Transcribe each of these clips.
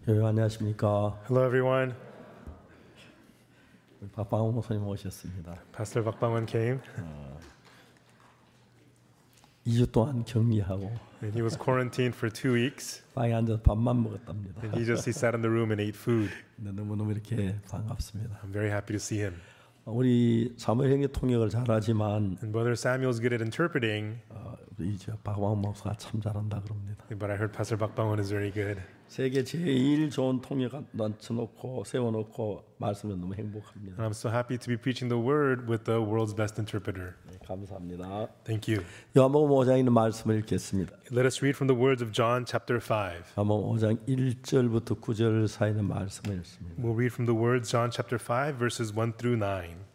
예, 안녕하십니까. Hello, everyone. 박방원 목사님 오셨습니다. Pastor Bak Bang-won came, 2주 동안 격리하고 and he was quarantined for 2 weeks. 방에 앉아서 밥만 먹었답니다. And he sat in the room and ate food. 너무너무 이렇게 반갑습니다. I'm very happy to see him. 우리 사무엘 형님 통역을 잘하지만 And Brother Samuel's good at interpreting, 이제 박방원 목사가 참 잘한다 그럽니다. but I heard Pastor Bak Bang-won is very good. 세계 제일 좋은 통역 앉혀놓고 세워놓고 말씀은 너무 행복합니다. And I'm so happy to be preaching the word with the world's best interpreter. 네, 감사합니다. Thank you. 요한복음 5장에 있는 말씀을 읽겠습니다. Let us read from the words of John chapter 5. 요한복음 5장 1절부터 9절 사이에 있는 말씀을 읽습니다. We'll read from the words John chapter 5 verses 1 through 9.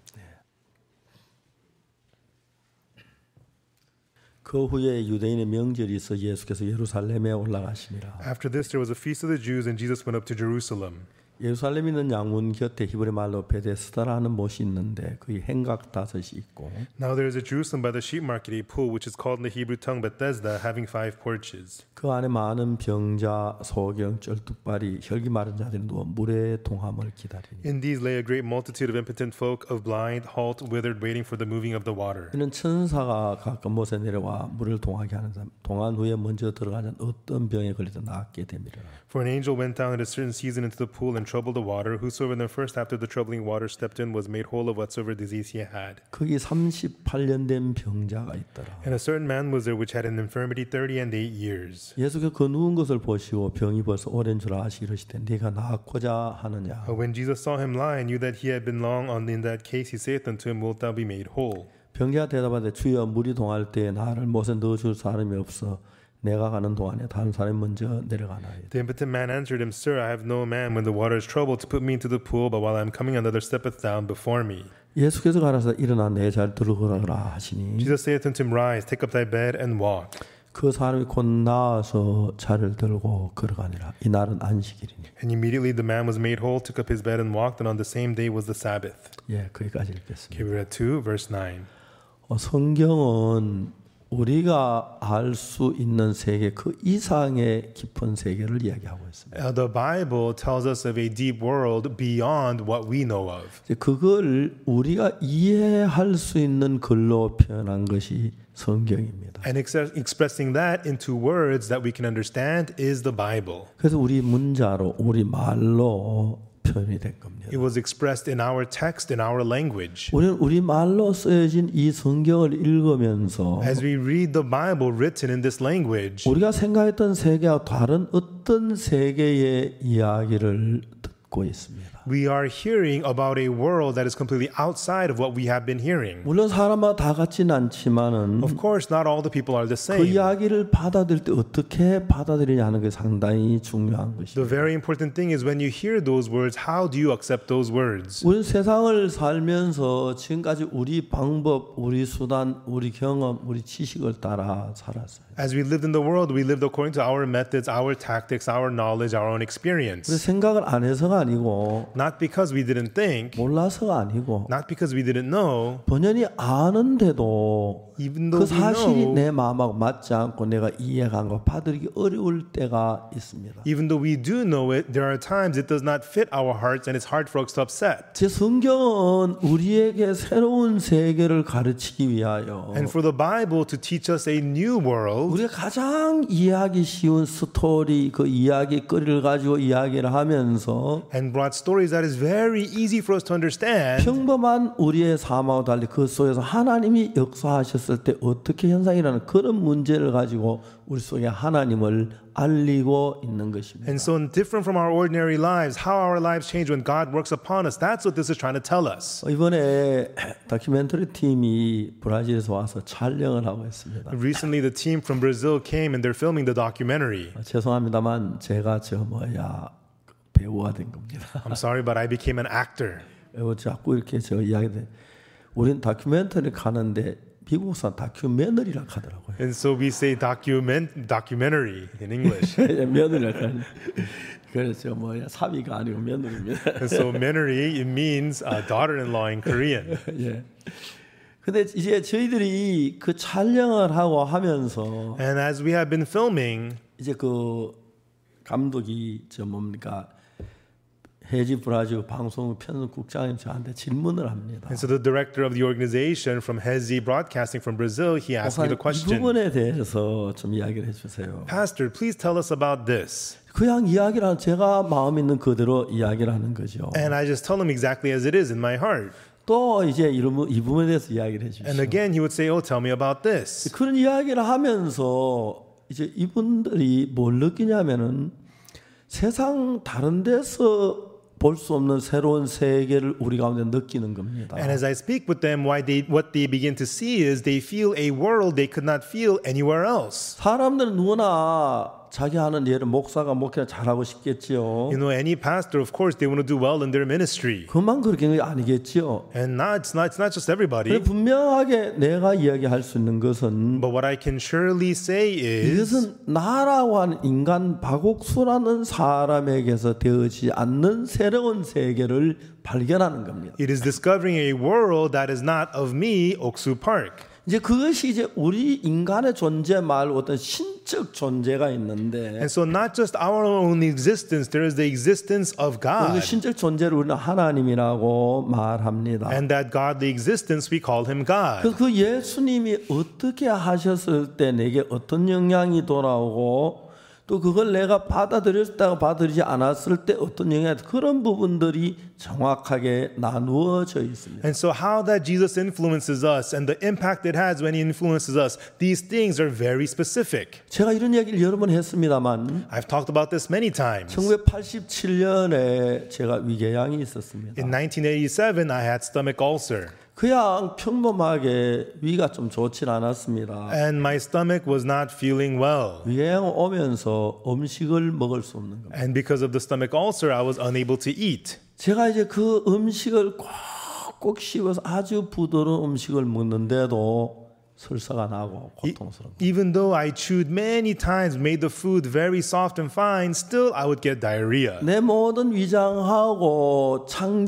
그 후에 유대인의 명절이 있어 예수께서 예루살렘에 올라가시니라. After this there was a feast of the Jews and Jesus went up to Jerusalem. 예루살렘에 있는 양문 곁에 히브리 말로 베데스다라는 못이 있는데 거기 행각 다섯이 있고 Now there is at Jerusalem by the sheep market a pool which is called in the Hebrew tongue Bethesda, having 5 porches. 그 안에 많은 병자, 소경, 쩔뚝발이, 혈기 마른 자들이 누워 물의 동함을 기다리니 In these lay a great multitude of impotent folk, of blind, halt, withered, waiting for the moving of the water. 이는 천사가 가끔 못에 내려와 물을 동하게 하는 사람, 동한 후에 먼저 들어가는 어떤 병에 걸리든 낫게 됩니다. For an angel went down at a certain season into the pool and troubled the water. Whosoever then first after the troubling water stepped in was made whole of whatsoever disease he had. 거기 38년 된 병자가 있더라. And a certain man was there which had an infirmity 38 years. 예수께서 그 누운 것을 보시고 병이 벌써 오랜 줄 아시고 이르시되 네가 낫고자 하느냐. But when Jesus saw him lie and knew that he had been long in that case, he saith unto him, Wilt thou be made whole? 병자가 대답하되 주여 물이 동할 때에 나를 못에 넣어줄 사람이 없어 내가 가는 동안에 다른 사람이 먼저 내려가나이다. The impotent man answered him, Sir, I have no man when the water is troubled to put me into the pool, but while I am coming another steppeth down before me. 예수께서 가라사 일어나 내 잘 들어가라 하시니 Jesus saith unto him, Rise, take up thy bed and walk. 그 사람이 곧 나와서 차를 들고 걸어가니라. 이 날은 안식일이니. And immediately the man was made whole, took up his bed and walked, and on the same day was the Sabbath. 예, 거기까지 Okay, 읽겠습니다. we're at 2, verse 9. 성경은 우리가 알 수 있는 세계 그 이상의 깊은 세계를 이야기하고 있습니다. The Bible tells us of a deep world beyond what we know of. 이제 그걸 우리가 이해할 수 있는 글로 표현한 것이 성경입니다. And expressing that into words that we can understand is the Bible. 그래서 우리 문자로, 우리 말로 표현이 된 겁니다. It was expressed in our text, in our language. 우리는 우리 말로 쓰여진 이 성경을 읽으면서 As we read the Bible written in this language, 우리가 생각했던 세계와 다른 어떤 세계의 이야기를 듣고 있습니다. we are hearing about a world that is completely outside of what we have been hearing. 물론 사람마다 다 같지는 않지만은 Of course, not all the people are the 그 same. 이야기를 받아들일 때 어떻게 받아들이냐 하는 게 상당히 중요한 The 것입니다. very important thing is when you hear those words, how do you accept those words? 우리 세상을 살면서 지금까지 우리 방법, 우리 수단, 우리 경험, 우리 지식을 따라 살았어요. As we lived in the world, we lived according to our methods, our tactics, our knowledge, our own 우리 experience. 생각을 안 해서가 아니고 Not because we didn't think, 몰라서가 아니고 not because we didn't know, 본연이 아는데도 even 그 though we 사실이 know, 내 마음하고 맞지 않고 내가 이해가 안 가고 받아들이기 어려울 때가 있습니다. even though we do know it, there are times it does not fit our hearts and it's hard for us to accept. 제 성경은 우리에게 새로운 세계를 가르치기 위하여 And for the Bible to teach us a new world, 우리가 가장 이해하기 쉬운 스토리 그 이야기거리를 가지고 이야기를 하면서 and brought stories that is very easy for us to understand, 평범한 우리의 삶하고 달리 그 속에서 하나님이 역사하셨을 때 어떻게 현상이라는 그런 문제를 가지고 우리 속에 하나님을 알리고 있는 것입니다. and so different from our ordinary lives, how our lives change when God works upon us. That's what this is trying to tell us. 이번에 다큐멘터리 팀이 브라질에서 와서 촬영을 하고 있습니다. Recently, the team from Brazil came and they're filming the documentary. 죄송합니다만 제가 배우가 된 겁니다. I'm sorry, but I became an actor. 자꾸 이렇게 저 이야기돼. 우린 다큐멘터리 가는데 미국 사람 다큐멘터리라 하더라고요. And so we say documentary in English. 며느리라 하는. 그래서 사위가 아니고 며느리입니다. And so menor이 it means daughter-in-law in Korean. 예. 근데 이제 저희들이 그 촬영을 하고 하면서 And as we have been filming, 이제 그 감독이 저 뭡니까 해지 브라질 방송 편집국장님 저한테 질문을 합니다. And so the director of the organization from Hezi Broadcasting from Brazil, he asked me the 이 question, 부분에 대해서 좀 이야기를 해주세요. Pastor, please tell us about this. 그냥 이야기를 하는 제가 마음 있는 그대로 이야기를 하는 거죠. And I just tell him exactly as it is in my heart. 또 이제 이 부분에 대해서 이야기를 And 해주시죠. again, he would say, oh, tell me about this. 그런 이야기를 하면서 이제 이분들이 뭘 느끼냐면은 세상 다른 데서 볼 수 없는 새로운 세계를 우리 가운데 느끼는 겁니다. And as I speak with them, what they begin to see is they feel a world they could not feel anywhere else. 사람들은 누구나 자기 하는 일을 목사가 목회를 잘하고 싶겠지요. You know, any pastor, of course, they want to do well in their ministry. 그만 그렇게 아니겠지요. And it's not just everybody. 분명하게 내가 이야기할 수 있는 것은 But what I can surely say is 이것은 나라고 하는 인간 바곡수라는 사람에게서 되어지지 않는 새로운 세계를 발견하는 겁니다. it is discovering a world that is not of me, Oksu Park. 이제 그것이 이제 우리 인간의 존재 말고 어떤 신적 존재가 있는데 And so not just our own existence, there is the existence of 그 God. 신적 존재를 우리는 하나님이라고 말합니다. And that godly existence, we call him God. 그 예수님이 어떻게 하셨을 때 내게 어떤 영향이 돌아오고 또 그걸 내가 받아들였다가 받아들이지 않았을 때 어떤 영향이 그런 부분들이 정확하게 나누어져 있습니다. And so how that Jesus influences us and the impact it has when he influences us, these things are very specific. 제가 이런 얘기를 여러 번 했습니다만 I've talked about this many times. 1987년에 제가 위궤양이 있었습니다. In 1987, I had stomach ulcer. 그냥 평범하게 위가 좀 좋진 않았습니다. And my stomach was not feeling well. 위궤양 오면서 음식을 먹을 수 없는 겁니다. And because of the stomach ulcer, I was unable to eat. 제가 이제 그 음식을 꼭 씹어서 아주 부드러운 음식을 먹는데도 설사가 나고 고통스럽고. Even though I chewed many times, made the food very soft and fine, still I would get diarrhea. 내 모든 위장하고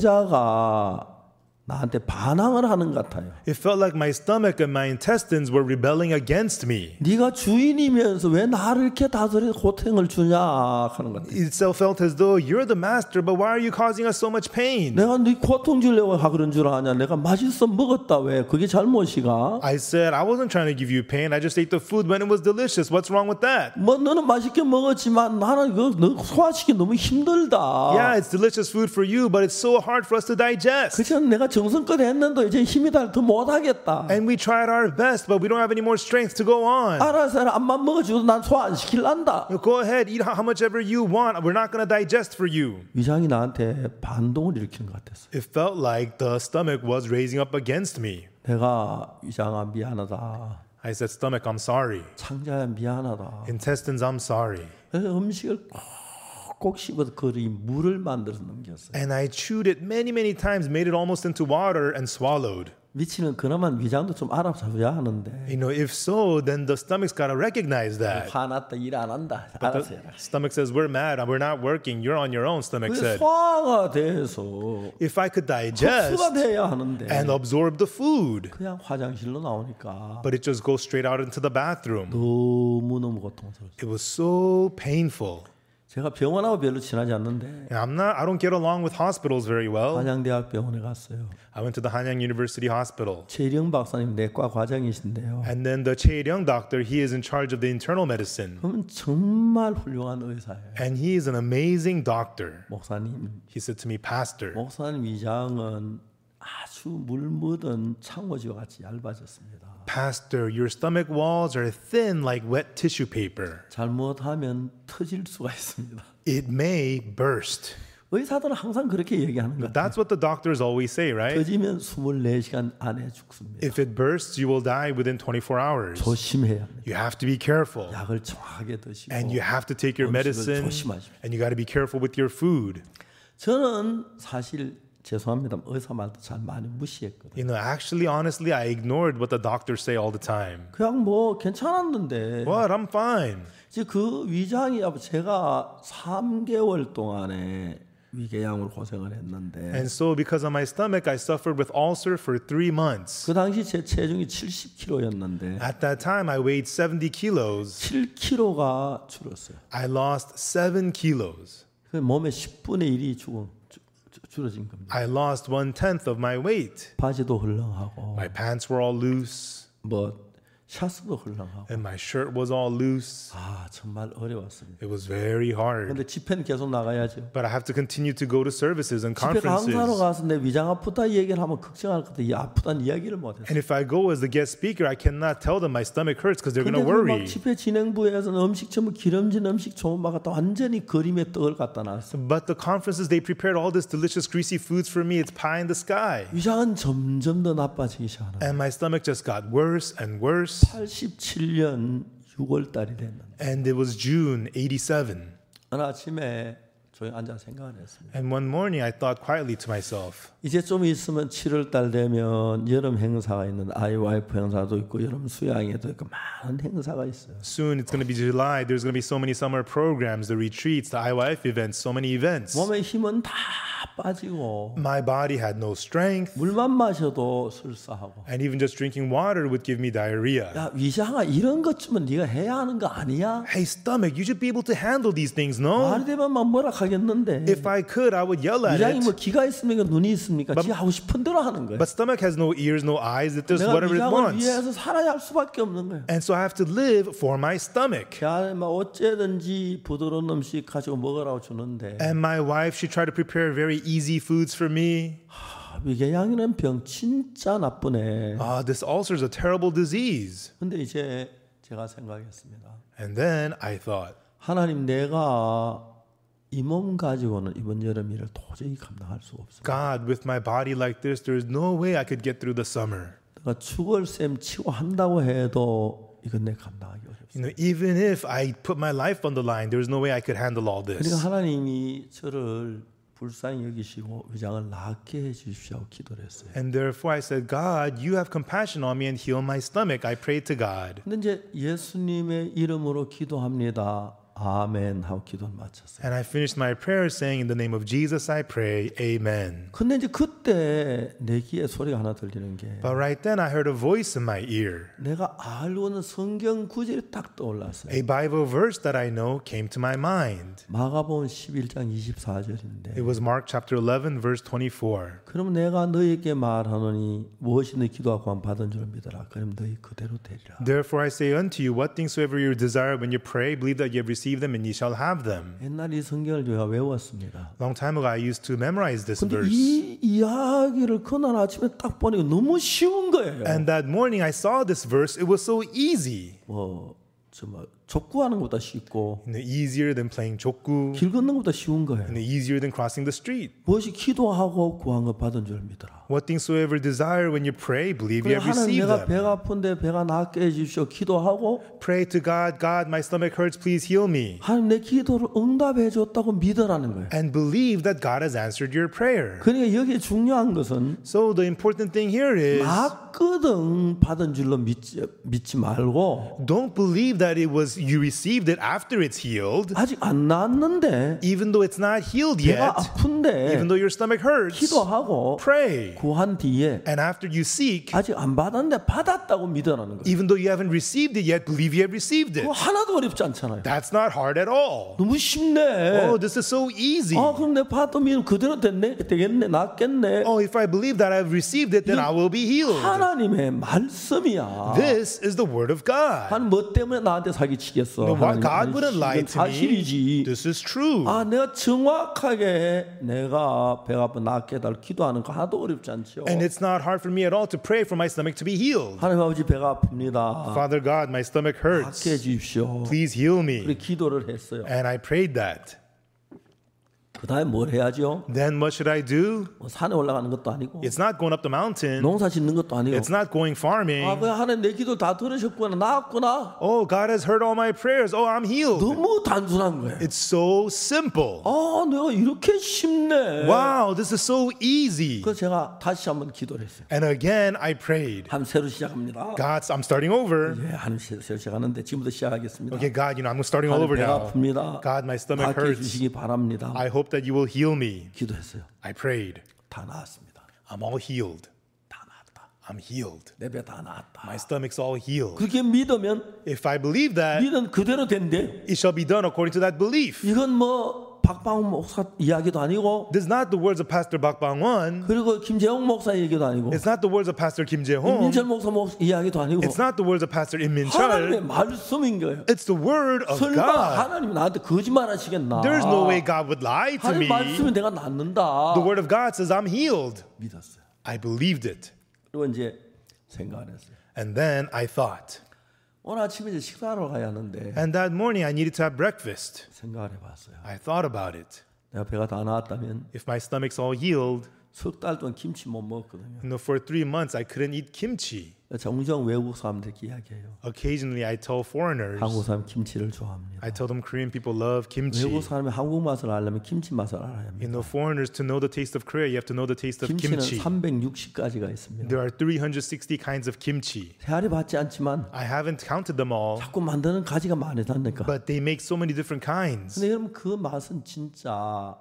창자가 나한테 반항을 하는 것 같아요. It felt like my stomach and my intestines were rebelling against me. 네가 주인이면서 왜 나를 이렇게 다스려 고통을 주냐 하는 것 같아요. It felt as though you're the master, but why are you causing us so much pain? 내가 네 고통 주려고 그런 줄 아냐? 내가 맛있어 먹었다 왜? 그게 잘못이가? I said, I wasn't trying to give you pain. I just ate the food when it was delicious. What's wrong with that? 뭐 너는 맛있게 먹었지만 나는 너 소화시키기 너무 힘들다. Yeah, it's delicious food for you, but it's so hard for us to digest. 그래서 내가 정성껏 했는데 이제 힘이 더 못하겠다. And we tried our best, but we don't have any more strength to go on. 알아서 암만 먹어줘도 난 소화 안 시킬란다. Go ahead, eat how much ever you want. We're not going to digest for you. 위장이 나한테 반동을 일으키는 것 같았어요. It felt like the stomach was raising up against me. 내가 위장아 미안하다. I said, stomach, I'm sorry. 창자야 미안하다. Intestines, I'm sorry. 그래서 음식을 꼭 씹어서 그리 물을 만들어서 넘겼어요. And I chewed it many times, made it almost into water and swallowed. 미치는 그나마 위장도 좀 알아줘야 하는데 You know, if so, then the stomach's got to recognize that. 화났다 일 안 한다. But 알아서 the 해라. stomach says, we're mad, we're not working, you're on your own, stomach 그게 said. 소화가 돼서 If I could digest 흡수가 돼야 하는데 and absorb the food, 그냥 화장실로 나오니까 but it just goes straight out into the bathroom. 너무너무 고통스러웠어요. It was so painful. 제가 병원하고 별로 친하지 않는데 And I don't get along with hospitals very well. 한양대학 병원에 갔어요. I went to the Hanyang University Hospital. 최일영 박사님 내과 과장이신데요. And then the Chae Ryung doctor, he is in charge of the internal medicine. 그분 정말 훌륭한 의사예요. And he is an amazing doctor. 목사님, He said to me, Pastor, 목사님 위장은 아주 물 묻은 창호지와 같이 얇아졌습니다. Pastor, your stomach walls are thin like wet tissue paper. 잘못하면 터질 수가 있습니다. It may burst. 의사들은 항상 그렇게 얘기하는 것 같아요. That's what the doctors always say, right? 터지면 24시간 안에 죽습니다. If it bursts, you will die within 24 hours. 조심해야 합니다. You have to be careful. 약을 정확하게 드시고 And you have to take your 음식을 medicine. 조심하십시오. And you got to be careful with your food. 저는 사실 죄송합니다. 의사 말도 잘 많이 무시했거든요. You know, actually, honestly, I ignored what the doctors say all the time. 그냥 뭐 괜찮았는데 What? I'm fine. 이제 그 위장이 제가 3개월 동안에 위궤양으로 고생을 했는데 And so because of my stomach, I suffered with ulcer for 3 months. 그 당시 제 체중이 70kg였는데 At that time, I weighed 70 kilos. 7kg가 줄었어요. I lost 7 kilos. 그 몸의 10분의 1이 줄어진 겁니다. I lost 1/10 of my weight. 바지도 헐렁하고 My pants were all loose, 뭐 샤츠도 헐렁하고 and my shirt was all loose. 아 정말 어려웠습니다. It was very hard. 근데 집회는 계속 나가야죠. But I have to continue to go to services and 집회 강사로 conferences. 가서 내 위장 아프다 얘기를 하면 걱정할 것 같아. 이 아프다는 이야기를 못했어요. And if I go as the guest speaker, I cannot tell them my stomach hurts because they're going 근데 to 막 worry. 집회 진행부에서는 음식 전부 기름진 음식 좋은 막 갖다 완전히 그림의 떡을 갖다 놨어. But the conferences, they prepared all this delicious greasy foods for me. It's pie in the sky. 위장은 점점 더 나빠지기 시작하는. And my stomach just got worse and worse. 87년 6월 달이 됐는데 And it was June 87. 어느 아침에 조용히 앉아 생각을 했습니다. And one morning I thought quietly to myself, 이제 좀 있으면 7월 달 되면 여름 행사가 있는 IYF 행사도 있고 여름 수양회도 있고 많은 행사가 있어요. soon it's going to be July. There's going to be so many summer programs, the retreats, the IYF events, so many events. 몸에 힘은 다 빠지고 My body had no strength. 물만 마셔도 설사하고 And even just drinking water would give me diarrhea. 야 위장아 이런 것 쯤은 네가 해야 하는 거 아니야? Hey, stomach, you should be able to handle these things, no? 말이 되면 막 뭐라 하겠는데 If I could, I would yell at 위장이 it. 뭐 귀가 있습니까 눈이 있습니까? 지 하고 싶은 대로 하는 거예요. But stomach has no ears, no eyes. It does 내가 whatever it 위장을 wants. 위해서 살아야 할 수밖에 없는 거예요. And so I have to live for my stomach. 막 어째든지 부드러운 음식 가지고 먹으라고 주는데 And my wife, she tried to prepare very easy foods for me. 위궤양이라는 병 진짜 나쁘네. This ulcer is a terrible disease. 근데 이제 제가 생각했습니다. And then I thought, 하나님 내가 이 몸 가지고는 이번 여름 일을 도저히 감당할 수가 없어. God, with my body like this, there's no way I could get through the summer. 내가 죽을 셈 치고 한다고 해도 이건 내 감당하기 어렵습니다. You know, even if I put my life on the line, there's no way I could handle all 그러니까 this. 하나님이 저를 불쌍히 여기시고 위장을 낫게 해주십시오 기도를 했어요. And therefore I said, God, you have compassion on me and heal my stomach. I prayed to God. 근데 이제 예수님의 이름으로 기도합니다. 아멘 하고 기도를 마쳤어요. And I finished my prayer saying, in the name of Jesus, I pray, amen. 근데 이제 그때 내 귀에 소리가 하나 들리는 게 But right then I heard a voice in my ear. 내가 알고 있는 성경 구절이 딱 떠올랐어요. A Bible verse that I know came to my mind. 마가복음 11장 24절인데 It was Mark chapter 11, verse 24. 그럼 내가 너에게 말하노니 무엇이 너 기도하고 한 받은 줄 믿어라. 그럼 너희 그대로 되리라. Therefore I say unto you, what things soever you desire when you pray, believe that you have received them and ye shall have them. 옛날 이 성경을 제가 외웠습니다. Long time ago I used to memorize this 근데 verse. 이 이야기를 그날 아침에 딱 보니까 너무 쉬운 거예요. And that morning I saw this verse. It was so easy. 정말 족구하는 것보다 쉽고 Easier than playing 족구. 길 걷는 것보다 쉬운 거예요. Easier than crossing the street. 무엇이 기도하고 구한 것 받은 줄 믿어라. What things soever desire when you pray, believe you have 하나님 received 내가 them. 배가 아픈데 배가 낫게 해주십시오. 기도하고 Pray to God, God, my stomach hurts, please heal me. 하나님 내 기도를 응답해 줬다고 믿으라는 거예요. And believe that God has answered your prayer. 그러니까 여기 중요한 것은 So the important thing here is, 맞거든 받은 줄로 믿지 말고 don't believe that it was you received it after it's healed. 아직 안 나았는데 Even though it's not healed 배가 yet, 아픈데 even though your stomach hurts, 기도하고 pray. 구한 뒤에 And after you seek, 아직 안 받았는데 받았다고 믿으라는 거예요. even though you haven't received it yet, believe you have received it. 그거 하나도 어렵지 않잖아요. That's not hard at all. 너무 쉽네. Oh, this is so easy. 그럼 내 받으면 그대로 되겠네, 낫겠네. Oh, if I believe that I've received it, then I will be healed. 하나님의 말씀이야. This is the word of God. 하나님 뭐 때문에 나한테 사기치겠어? Why 하나님, God wouldn't lie 이건 to me. 사실이지. This is true. 내가 정확하게 내가 배가 아픈 낫게 해달라 기도하는 거 하나도 어렵지 않죠. And it's not hard for me at all to pray for my stomach to be healed. 하나님 아버지 배가 아픕니다. Father God, my stomach hurts. 낫게 해주십시오. Please heal me. 그래 기도를 했어요. And I prayed that. 그 다음에 뭘 해야죠? Then what should I do? 산에 올라가는 것도 아니고 It's not going up the mountain. 농사 짓는 것도 아니고 It's not going farming. 그냥 하나님 내 기도 다 들으셨구나 나았구나. Oh, God has heard all my prayers. Oh, I'm healed. 너무 단순한 거예요. It's so simple. 내가 이렇게 쉽네. Wow, this is so easy. 그래서 제가 다시 한번 기도를 했어요. And again, I prayed. 한 새로 시작합니다. God, I'm starting over. 한 새로 시작하는데 지금부터 시작하겠습니다. Okay, God, I'm starting all over 배가 now. 아픕니다. God, my stomach 낫게 hurts. 해주시기 바랍니다. I hope that you will heal me. 기도했어요. I prayed. 다 나았습니다. I'm all healed. 다 나았다. I'm healed. 내 배 다 나았다. My stomach's all healed. 그렇게 믿으면 If I believe that, 믿은 그대로 된대. it shall be done according to that belief. 이건 뭐 박방훈 목사 이야기도 아니고 This is not the words of Pastor Bak Bang-won. 그리고 김재홍 목사 얘기도 아니고 It's not the words of Pastor Kim Jae-hong. 임민철 목사 이야기도 아니고 It's not the words of Pastor Im 하나님의 Min-chul. 말씀인 거예요. It's the word of 설마 God. 하나님이 나한테 거짓말 하시겠나? There's no way God would lie to 하나님 me. 말씀이 내가 낫는다. The word of God says I'm healed. 믿었어요. I believed it. 그리고 이제 생각을 했어요. And then I thought. 오늘 아침에 이제 식사하러 가야 하는데 And that morning I needed to have breakfast. 생각을 해봤어요. I thought about it. 내가 배가 다 나았다면 If my stomach's all healed, 석 달 동안 김치 못 먹었거든요. for 3 months I couldn't eat kimchi. 정정 외국 사람들께 이야기해요. Occasionally I tell foreigners, 한국 사람 김치를 좋아합니다. I tell them Korean people love kimchi. 외국 사람이 한국 맛을 알려면 김치 맛을 알아야 합니다. Foreigners to know the taste of Korea, you have to know the taste of 김치는 kimchi. 360가지가 있습니다. There are 360 kinds of kimchi. 헤아리 받지 않지만 I haven't counted them all, 자꾸 만드는 가지가 많다니까. but they make so many different kinds. 근데 여러분 그 맛은 진짜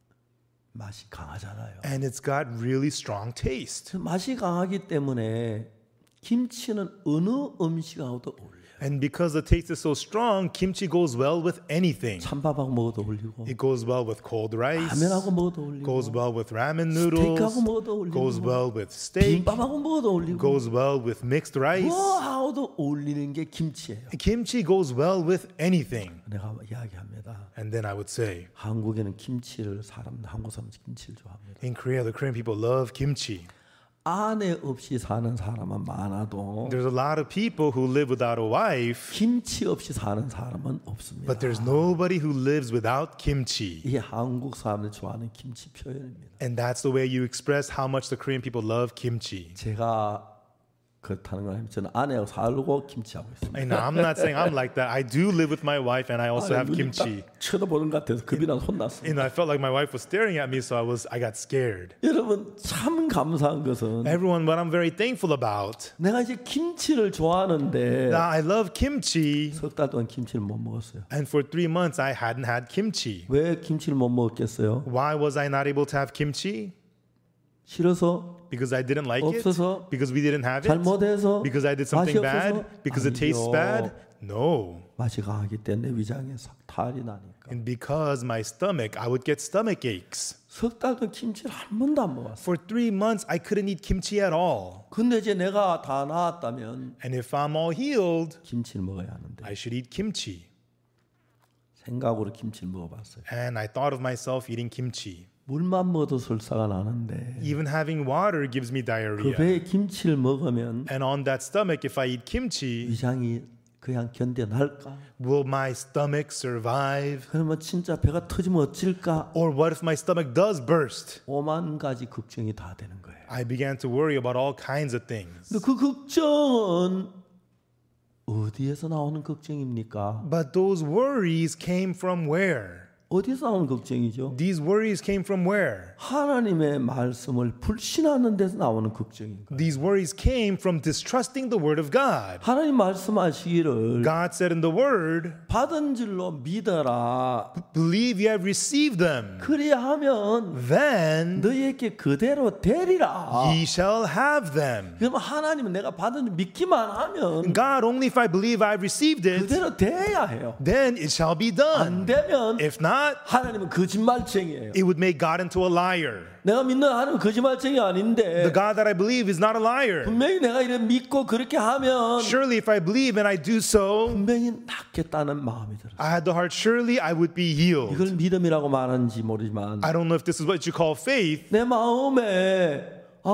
맛이 강하잖아요. And it's got really strong taste. 그 맛이 강하기 때문에 김치는 어느 음식하고도 어울려요. And because the taste is so strong, kimchi goes well with anything. 찬밥하고 먹어도 어울리고 It goes well with cold rice, 라면하고 먹어도 어울리고 goes well with ramen 스테이크하고 noodles, 먹어도 어울리고 goes well with steak, 김밥하고 먹어도 어울리고 goes well with mixed rice. 뭐하고도 어울리는 게 김치예요. Kimchi goes well with anything. 내가 이야기합니다. And then I would say, 한국에는 한국 사람 김치를 좋아합니다. in Korea, the Korean people love kimchi. 아내 없이 사는 사람은 많아도 There's a lot of people who live without a wife, 김치 없이 사는 사람은 없습니다. but there's nobody who lives without kimchi. 이게 한국 사람들 좋아하는 김치 표현입니다. And that's the way you express how much the Korean people love kimchi. 제가 그렇다는 건 아니면 저는 아내하고 살고 김치하고 있습니다. And I'm not saying I'm like that. I do live with my wife and I also have 눈이 딱 kimchi. 쳐다보는 것 같아서 겁이 나서 혼났어요. And I felt like my wife was staring at me, so I got scared. 여러분 참 감사한 것은 Everyone, what I'm very thankful about, 내가 이제 김치를 좋아하는데 now I love kimchi, 석 달 동안 김치를 못 먹었어요. and for 3 months I hadn't had kimchi. 왜 김치를 못 먹었겠어요? Why was I not able to have kimchi? 싫어서? Because I didn't like it? 없어서? Because we didn't have it? 잘못해서? Because I did 맛이 something 없어서? bad? Because it tastes 아니요. bad? No. 맛이 강하기 때문에 위장에 탈이 나니까. And because my stomach, I would get stomach aches. 석 달 동안 김치를 한 번도 안 먹었어요. For 3 months, I couldn't eat kimchi at all. 근데 이제 내가 다 나았다면 And if I'm all healed, 김치를 먹어야 하는데 I should eat kimchi. 생각으로 김치를 먹어봤어요. And I thought of myself eating kimchi. 물만 먹어도 설사가 나는데 Even having water gives me 그 diarrhea. 배에 김치를 먹으면 And on that stomach, if I eat kimchi, 위장이 그냥 견뎌날까? will my stomach survive? 그러면 진짜 배가 터지면 어찔까? Or what if my stomach does burst? 오만 가지 걱정이 다 되는 거예요. I began to worry about all kinds of things. 근데 그 걱정은 어디에서 나오는 걱정입니까? But those worries came from where? 어디서 나오는 걱정이죠? These worries came from where? 하나님의 말씀을 불신하는 데서 나오는 걱정인 거예요. These worries came from distrusting the word of God. 하나님 말씀하시기를 God said in the word, 받은 줄로 믿어라. believe you have received them. 그리하면 Then 너희에게 그대로 되리라. ye shall have them. 그러면 하나님은 내가 받은 줄 믿기만 하면 God, only if I believe I've received it, 그대로 돼야 해요. then it shall be 안 done. 되면 If not, 하나님은 거짓말쟁이에요. it would make God into a liar. 내가 믿는 하나님은 거짓말쟁이 아닌데 The God that I believe is not a liar. 분명히 내가 이래 믿고 그렇게 하면 Surely if I believe and I do so, 분명히 낫겠다는 마음이 들어요. I had the heart, surely I would be healed. 이걸 믿음이라고 말하는지 모르지만 I don't know if this is what you call faith, 내 마음에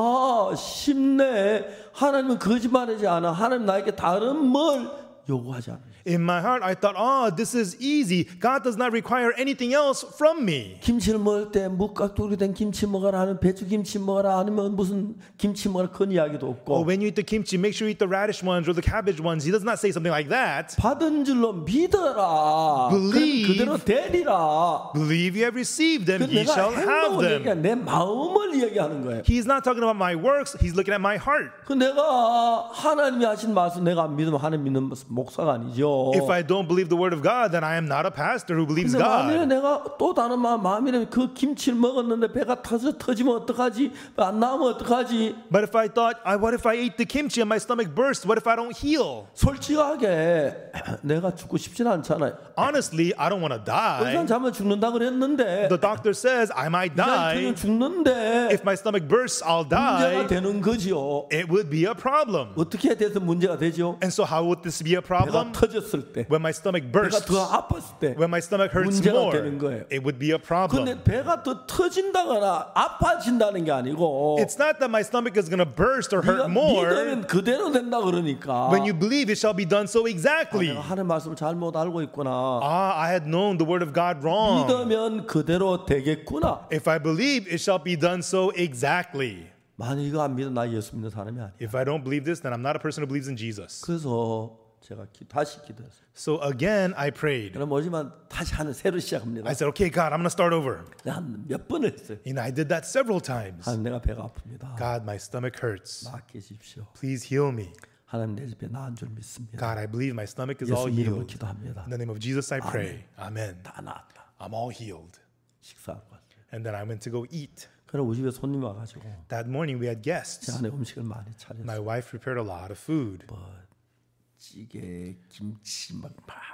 쉽네. 하나님은 거짓말하지 않아. 하나님 나에게 다른 뭘 요구하지 않아요. in my heart I thought, this is easy. God does not require anything else from me. 김치를 먹을 때 묵깍두기 된 김치 먹어라 하는 배추김치 먹어라 아니면 무슨 김치 먹어라 그런 이야기도 없고 When you eat the kimchi, make sure you eat the radish ones or the cabbage ones. He does not say something like that. 받은 줄로 믿어라. Believe. 그대로 되리라. Believe you have received them, ye 내가 shall have 행동을 them. 얘기하는 내 마음을 얘기하는 거예요. He's not talking about my works, he's looking at my heart. 그 내가 하나님이 하신 말씀 내가 안 믿으면 하나님 믿는 목사가 아니죠. If I don't believe the word of God, then I am not a pastor who believes 근데 만일에 God. 내가 또 다른 마음이라면 그 김치를 먹었는데 배가 터지면 어떡하지? 안 나오면 어떡하지? But if I thought, what if I ate the kimchi and my stomach bursts? What if I don't heal? 솔직하게 내가 죽고 싶진 않잖아요. Honestly, I don't want to 의사는 die. 자면 죽는다 그랬는데 The doctor says I might die. 죽는데 If my stomach bursts, I'll 문제가 die. 되는 거지요. It would be a problem. 어떻게 돼서 문제가 되죠? And so how would this be a 배가 problem? 터졌을 때, When my stomach 배가 bursts, 더 아팠을 때. when my stomach hurts 문제가 more, 되는 거예요. it would be a problem. 근데 배가 더 터진다거나 아파진다는 게 아니고 It's not that my stomach is going to burst or 네가 hurt more. 믿으면 그대로 된다 그러니까. When you believe, it shall be done so exactly. 내가 하나님 말씀을 잘못 알고 있구나. I had known the word of God wrong. 믿으면 그대로 되겠구나. If I believe, it shall be done so exactly. 만약 이거 안 믿어 나 예수 믿는 사람이 아니야. If I don't believe this, then I'm not a person who believes in Jesus. 그래서 제가 다시 기도했어요. So again, I prayed. 그럼 뭐지만 다시 하는 새로 시작합니다. I said, okay, God, I'm going to start over. 한 몇 번을 했어요. And I did that several times. 하나님 내가 배가 아픕니다. God, my stomach hurts. 낫게 해주십시오. Please heal me. 하나님 내 집에 나은 줄 믿습니다. God, I believe my stomach is all 예수 이름으로 healed. 기도합니다. In the name of Jesus, I pray. Amen. 다 나았다. I'm all healed. 식사하고 왔어요. And then I went to go eat. 그럼 우리 집에 손님 와가지고 That morning, we had 제 guests. 안에 음식을 많이 차렸어요. My wife prepared a lot of food. 찌개, 김치 막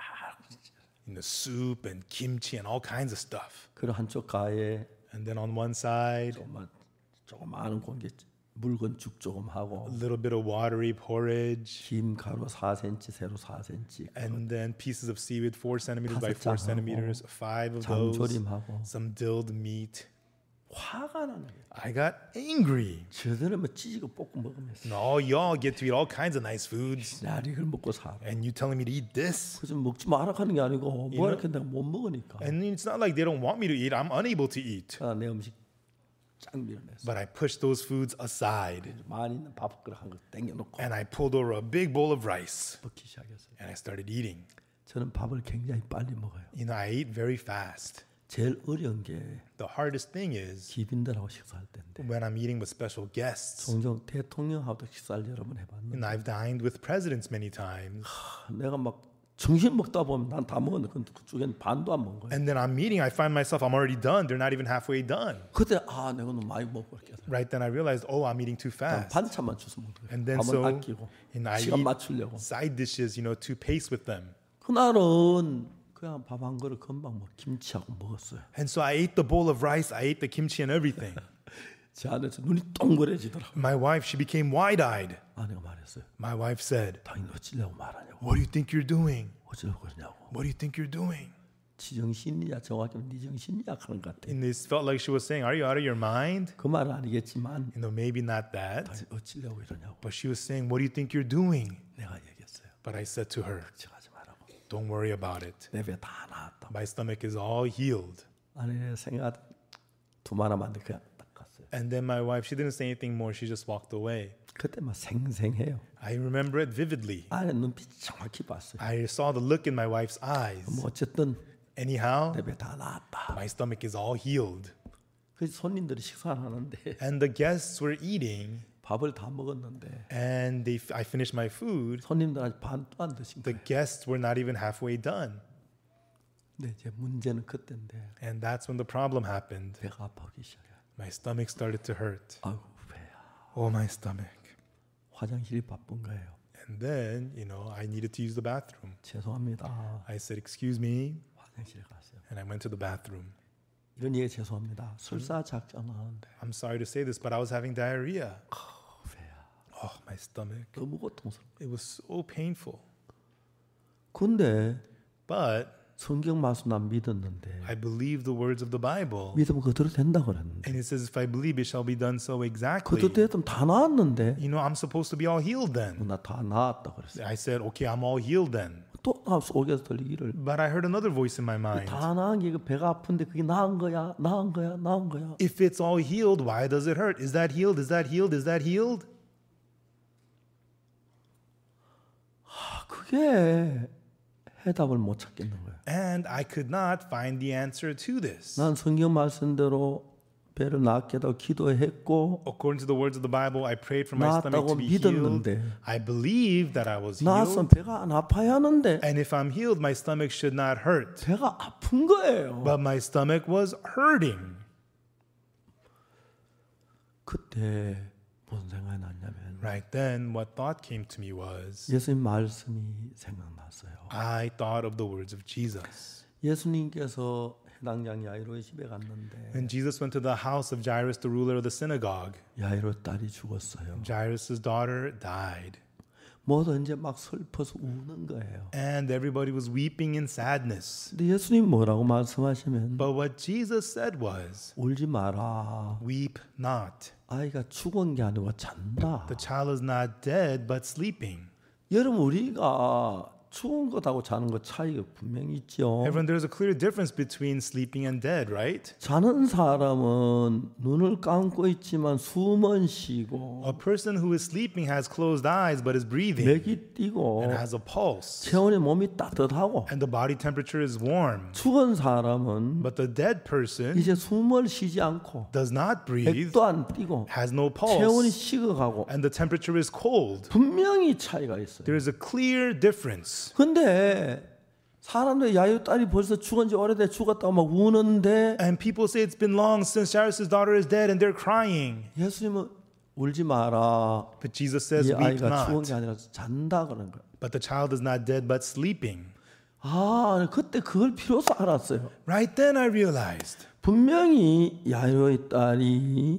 The soup and kimchi and all kinds of stuff. 그리고 한쪽 가에 And then on one side, 조그마한 공기 묽은 죽 조금 하고 a little bit of watery porridge. 김 가루 4cm, 세로 4cm, And then pieces of seaweed 4 centimeters by 4 5 centimeters, 5 of those. 장조림하고 Some dilled meat. 화가 나는 거예요. I got angry. 저들은 뭐 찌지고 볶고 먹으면서 No, y'all get to eat all kinds of nice foods. 야 이걸 먹고 살아. And you telling me to eat this? 그래서 먹지 마라 하는 게 아니고 뭐 이렇게 내가 못 먹으니까 And it's not like they don't want me to eat. I'm unable to eat. 내 음식 쫙 밀어냈어. But I pushed those foods aside. 많이 있는 밥그릇 한거 땡겨놓고 And I pulled over a big bowl of rice. 먹기 시작했어요. And I started eating. 저는 밥을 굉장히 빨리 먹어요. You know, I eat very fast. 제일 어려운 게 The hardest thing is 기빈들하고 식사할 때인데 when I'm eating with special guests. 종종 대통령하고도 식사를 여러 번 해봤는데 And I've dined with presidents many times. 내가 막 정신 먹다 보면 난 다 먹었는데 그쪽엔 반도 안 먹은 거예요. And then I'm eating, I find myself, I'm already done. They're not even halfway done. 그때 내가 너무 많이 먹고 이렇게 Right then I realized, I'm eating too fast. 반찬만 주서 먹는 거예요. And then 밥은 so 아끼고 and I 시간 eat 맞추려고. side dishes, to pace with them. 그날은 그냥 밥 한 그릇 금방 김치하고 먹었어요. And so I ate the bowl of rice, I ate the kimchi and everything. 제 안에서 눈이 동그래지더라고요. My wife, she became wide-eyed. 아내가 말했어요. My wife said, 당연히 어찌려고 말하냐고. what do you think you're doing? 어찌려고 그러냐고. What do you think you're doing? 지정신이야 정확히는 네 정신이야 하는 것 같아. And this felt like she was saying, are you out of your mind? 그 말은 아니겠지만 Maybe not that. 어찌려고 이러냐고. But she was saying, what do you think you're doing? 내가 얘기했어요. But I said to her, 걱정하지 말라고. don't worry about it. 내 배 다 나았다. My stomach is all healed. 아내 생각 두말하면 그냥 딱 갔어요. And then my wife, she didn't say anything more. She just walked away. 그때 막 생생해요. I remember it vividly. 아내 눈빛 정확히 봤어요. I saw the look in my wife's eyes. 뭐 어쨌든 Anyhow, 내 배 다 나았다. my stomach is all healed. 그래서 손님들이 식사를 하는데 And the guests were eating, 밥을 다 먹었는데 and I finished my food. 손님들 아직 반도 안 드신 The 거예요. guests were not even halfway done. 근데 이제 문제는 그때인데 And that's when the problem happened. 배가 아파하기 시작해요. My stomach started to hurt. 아이고 배야. Oh, my stomach. 화장실이 바쁜 거예요. And then, I needed to use the bathroom. 죄송합니다. I said, excuse me. 화장실에 갔어요. And I went to the bathroom. 이런 얘기 죄송합니다. 술사 작전 하는데 I'm sorry to say this, but I was having diarrhea. 배야. Oh, my stomach. 너무 고통스러워. It was so painful. 근데 But 성경 말씀 난 믿었는데 I believe the words of the Bible. 믿으면 그대로 된다 그랬는데 And it says, if I believe, it shall be done so exactly. 그대로 됐으면 다 나았는데 I'm supposed to be all healed then. 나 다 나았다 그랬어요. I said, okay, I'm all healed then. 또 속에서 들리기를 But I heard another voice in my mind. 다 나은 게 배가 아픈데 그게 나은 거야, 나은 거야, 나은 거야. If it's all healed, why does it hurt? Is that healed? Is that healed? Is that healed? 그게 해답을 못 찾겠는 거예요. And I could not find the answer to this. 난 성경 말씀대로 배를 낫게 해달라고 기도했고 According to the words of the Bible, I prayed for my stomach 나았다고 to be healed. 믿었는데 I believed that I was 나았으면 healed. 배가 안 아파야 하는데 And if I'm healed, my stomach should not hurt. 배가 아픈 거예요. But my stomach was hurting. 그때 무슨 생각이 났냐면 Right then, what thought came to me was, 예수님 말씀이 생각났어요. I thought of the words of Jesus. 예수님께서 해당장 야이로의 집에 갔는데 And Jesus went to the house of Jairus, the ruler of the synagogue. 야이로 딸이 죽었어요. Jairus' daughter died. 모두 이제 막 슬퍼서 우는 거예요. And everybody was weeping in sadness. 근데 예수님 뭐라고 말씀하시면 But what Jesus said was, 울지 마라. weep not. 아이가 죽은 게 아니고 잔다. The child is not dead, but sleeping. 여러분 우리가 죽은 것하고 자는 것 차이가 분명히 있죠. Everyone, there's a clear difference between sleeping and dead, right? 자는 사람은 눈을 감고 있지만 숨은 쉬고 A person who is sleeping has closed eyes but is breathing 맥이 뛰고 and has a pulse. 체온의 몸이 따뜻하고 And the body temperature is warm. 죽은 사람은 But the dead person 이제 숨을 쉬지 않고 does not breathe, 맥도 안 뛰고 has no 체온이 pulse, 식어가고 and the temperature is cold. 분명히 차이가 있어요. There is a clear difference. 근데 사람들 야유 딸이 벌써 죽은 지 오래돼 죽었다고 막 우는데 And people say it's been long since Jairus' daughter is dead and they're crying. 예수님은 울지 마라. But Jesus says, 이 weep 아이가 죽은 not. 게 아니라 잔다 그런 거예요. But the child is not dead but sleeping. 아, 그때 그걸 비로소 알았어요. Right then I realized, 분명히 야이로의 딸이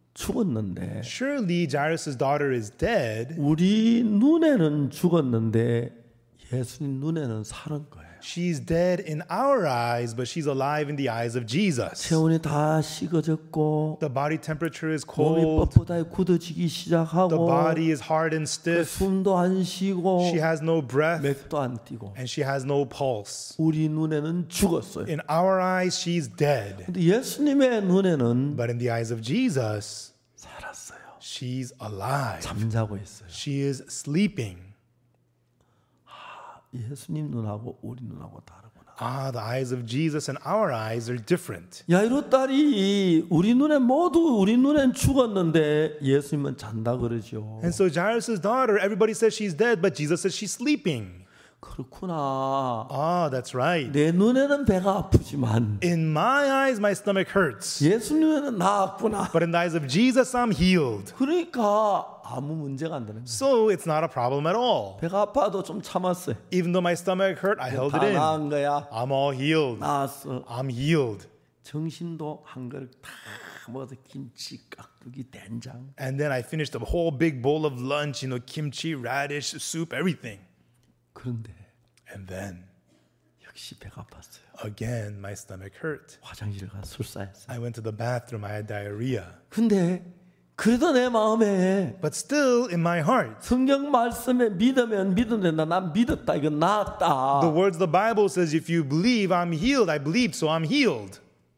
죽었는데 surely Jairus' daughter is dead. 우리 눈에는 죽었는데 예수님 눈에는 사는 거예요. She's dead in our eyes, but she's alive in the eyes of Jesus. 체온이 다 식어졌고 The body temperature is 몸이 cold. 뻣뻣하게 굳어지기 The 시작하고 body is hard and stiff. 숨도 안 쉬고 She has no breath 맥도 안 뛰고 and she has no pulse. 우리 눈에는 죽었어요. In our eyes, she's dead. 근데 예수님의 눈에는 But in the eyes of Jesus, 살았어요. she's alive. 잠자고 있어요. She is sleeping. 예수님 눈하고 우리 눈하고 다르구나. Ah, the eyes of Jesus and our eyes are different. 야이로 딸이 우리 눈에 모두 우리 눈엔 죽었는데 예수님은 잔다 그러죠. And so Jairus' daughter, everybody says she's dead, but Jesus says she's sleeping. 그렇구나. Ah, that's right. 내 눈에는 배가 아프지만 In my eyes, my stomach hurts. 예수 눈에는 나았구나. But in the eyes of Jesus, I'm healed. 그러니까 아무 문제가 안 되는 거예요. So it's not a problem at all. 배가 아파도 좀 참았어요. Even though my stomach hurt, I held it 다 in. 나은 거야. I'm all healed. 나았어. I'm healed. 정신도 한 그릇 다 먹어서 김치, 깍두기, 된장. And then I finished a whole big bowl of lunch, kimchi, radish, soup, everything. 그런데 And then, 역시 배가 아팠어요. again, my stomach hurt. 화장실 가서 술사했어요. I went to the bathroom. I had diarrhea. 근데 그래도 내 마음에 But still, in my heart, 성경 말씀에 믿으면 믿는다. 난 믿었다. 이건 나았다. the words of the Bible says, if you believe, I'm healed. I believe, so I'm healed.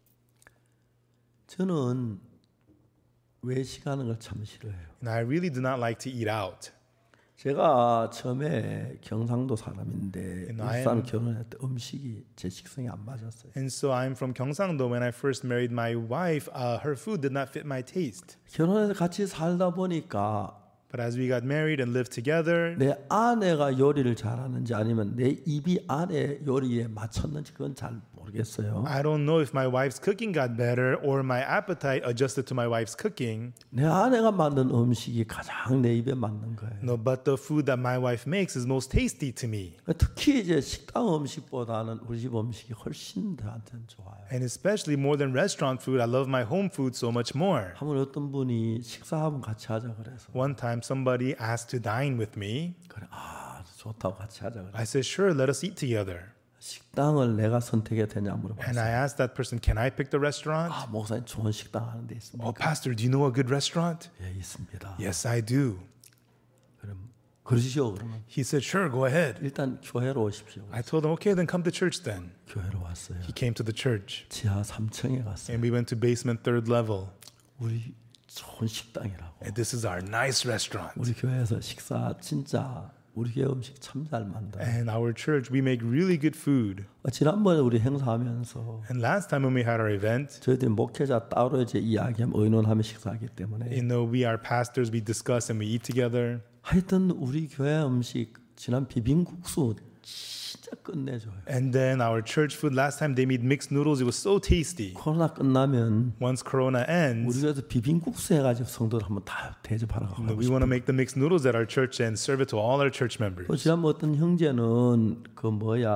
저는 외식하는 걸 참 싫어해요. And I really do not like to eat out. 제가 처음에 경상도 사람인데 And 울산 결혼할 때 음식이 제 식성에 안 맞았어요. And so I'm from Gyeongsangdo. When I first married my wife, her food did not fit my taste. 결혼해서 같이 살다 보니까 But as we got married and lived together, 내 아내가 요리를 잘하는지 아니면 내 입이 아내 요리에 맞췄는지 그건 잘 모르겠어요. I don't know if my wife's cooking got better or my appetite adjusted to my wife's cooking. 내 아내가 만든 음식이 가장 내 입에 맞는 거예요. No, but the food that my wife makes is most tasty to me. 특히 이제 식당 음식보다는 우리 집 음식이 훨씬 저한테는 좋아요. And especially more than restaurant food, I love my home food so much more. 한번 어떤 분이 식사하면 같이 하자 그래서 One time somebody asked to dine with me. 그래 좋다고 같이 하자 그래. I said, sure, let us eat together. 식당을 내가 선택해야 되냐 And 물어봤어요. I asked that person, can I pick the restaurant? 목사님 좋은 식당 하는 데 있습니까? Oh, pastor, do you know a good restaurant? 예, 있습니다. Yes, I do. 그럼 그러시오 그러면 He said, sure, go ahead. 일단 교회로 오십시오. I told him, okay, then come to church then. 교회로 왔어요. He came to the church. 지하 3층에 갔어요. And we went to basement third level. 우리 좋은 식당이라고. And this is our nice restaurant. 우리 교회에서 식사 진짜 우리 교회 음식 참 잘 만들어요. And our church, we make really good food. 지난번에 우리 행사하면서 And last time when we had our event, 저희들이 목회자 따로 이제 이야기하면 의논하며 식사하기 때문에 we are pastors, we discuss and we eat together. 하여튼 우리 교회 음식 지난 비빔국수 진짜 끝내줘요. And then our church food, last time they made mixed noodles, it was so tasty. 코로나 끝나면 Once Corona 우리 ends, 교회에서 비빔국수 해가지고 성도들 한번 다 대접하러 가고 we want to make the mixed noodles at our church and serve it to all our church members. 또 지난번 어떤 형제는 그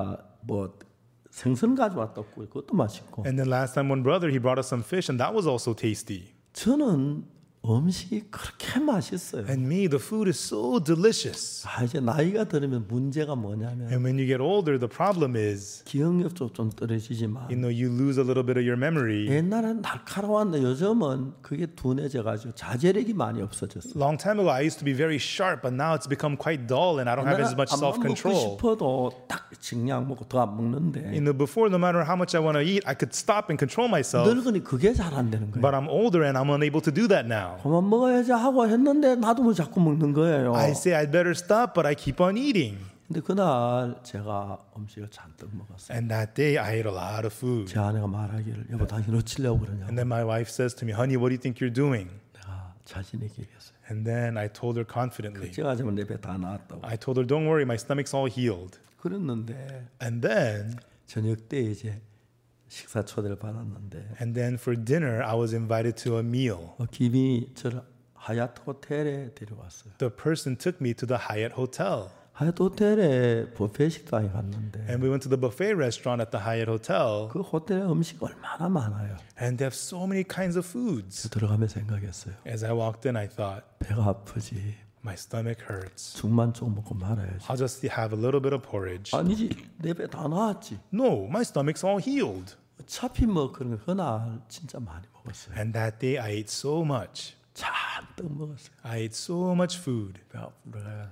생선 가져왔다고 그것도 맛있고 And then last time one brother, he brought us some fish and that was also tasty. 저는 음식이 그렇게 맛있어요. And me, the food is so delicious. 이제 나이가 들으면 문제가 뭐냐면 And when you get older, the problem is, 기억력도 좀 떨어지지만 you lose a little bit of your memory. 옛날엔 날카로웠는데 요즘은 그게 둔해져가지고 자제력이 많이 없어졌어요. Long time ago, I used to be very sharp, but now it's become quite dull and I don't have as much 안 먹고 self-control. 싶어도 딱 직량 먹고 더 안 먹는데 Before, no matter how much I want to eat, I could stop and control myself. 늙으니 그게 잘 안 되는 거예요. But I'm older and I'm unable to do that now. 그만 먹어야지 하고 했는데 나도 뭐 자꾸 먹는 거예요. I say I'd better stop, but I keep on eating. 근데 그날 제가 음식을 잔뜩 먹었어요. And that day, I ate a lot of food. 제 아내가 말하기를 여보 당신 어찌려고 그러냐고. And then my wife says to me, honey, what do you think you're doing? 내가 자신 있게 얘기했어요. And then I told her confidently. 제가 하자면 내 배 다 나왔다고. I told her, don't worry, my stomach's all healed. 그랬는데 And then 저녁 때 이제 식사 초대를 받았는데 for dinner, I was invited to a meal. 김이 저를 하얏트 호텔에 데려왔어요. The person took me to the Hyatt Hotel. 하얏트 호텔에 뷔페 식당에 갔는데 And we went to the buffet restaurant at the Hyatt Hotel. 그 호텔에 음식 얼마나 많아요. And they have so many kinds of foods. 들어가며 생각했어요. As I walked in, I thought, 배가 아프지. my stomach hurts. 죽만 조금 먹고 말아야지. I'll just have a little bit of porridge. 아니지, 내 배 다 나왔지. No, my stomach's all healed. 어차피 뭐 그런 거 그날 진짜 많이 먹었어요. And that day, I ate so much. 잔뜩 먹었어요. I ate so much food. 배가 불러가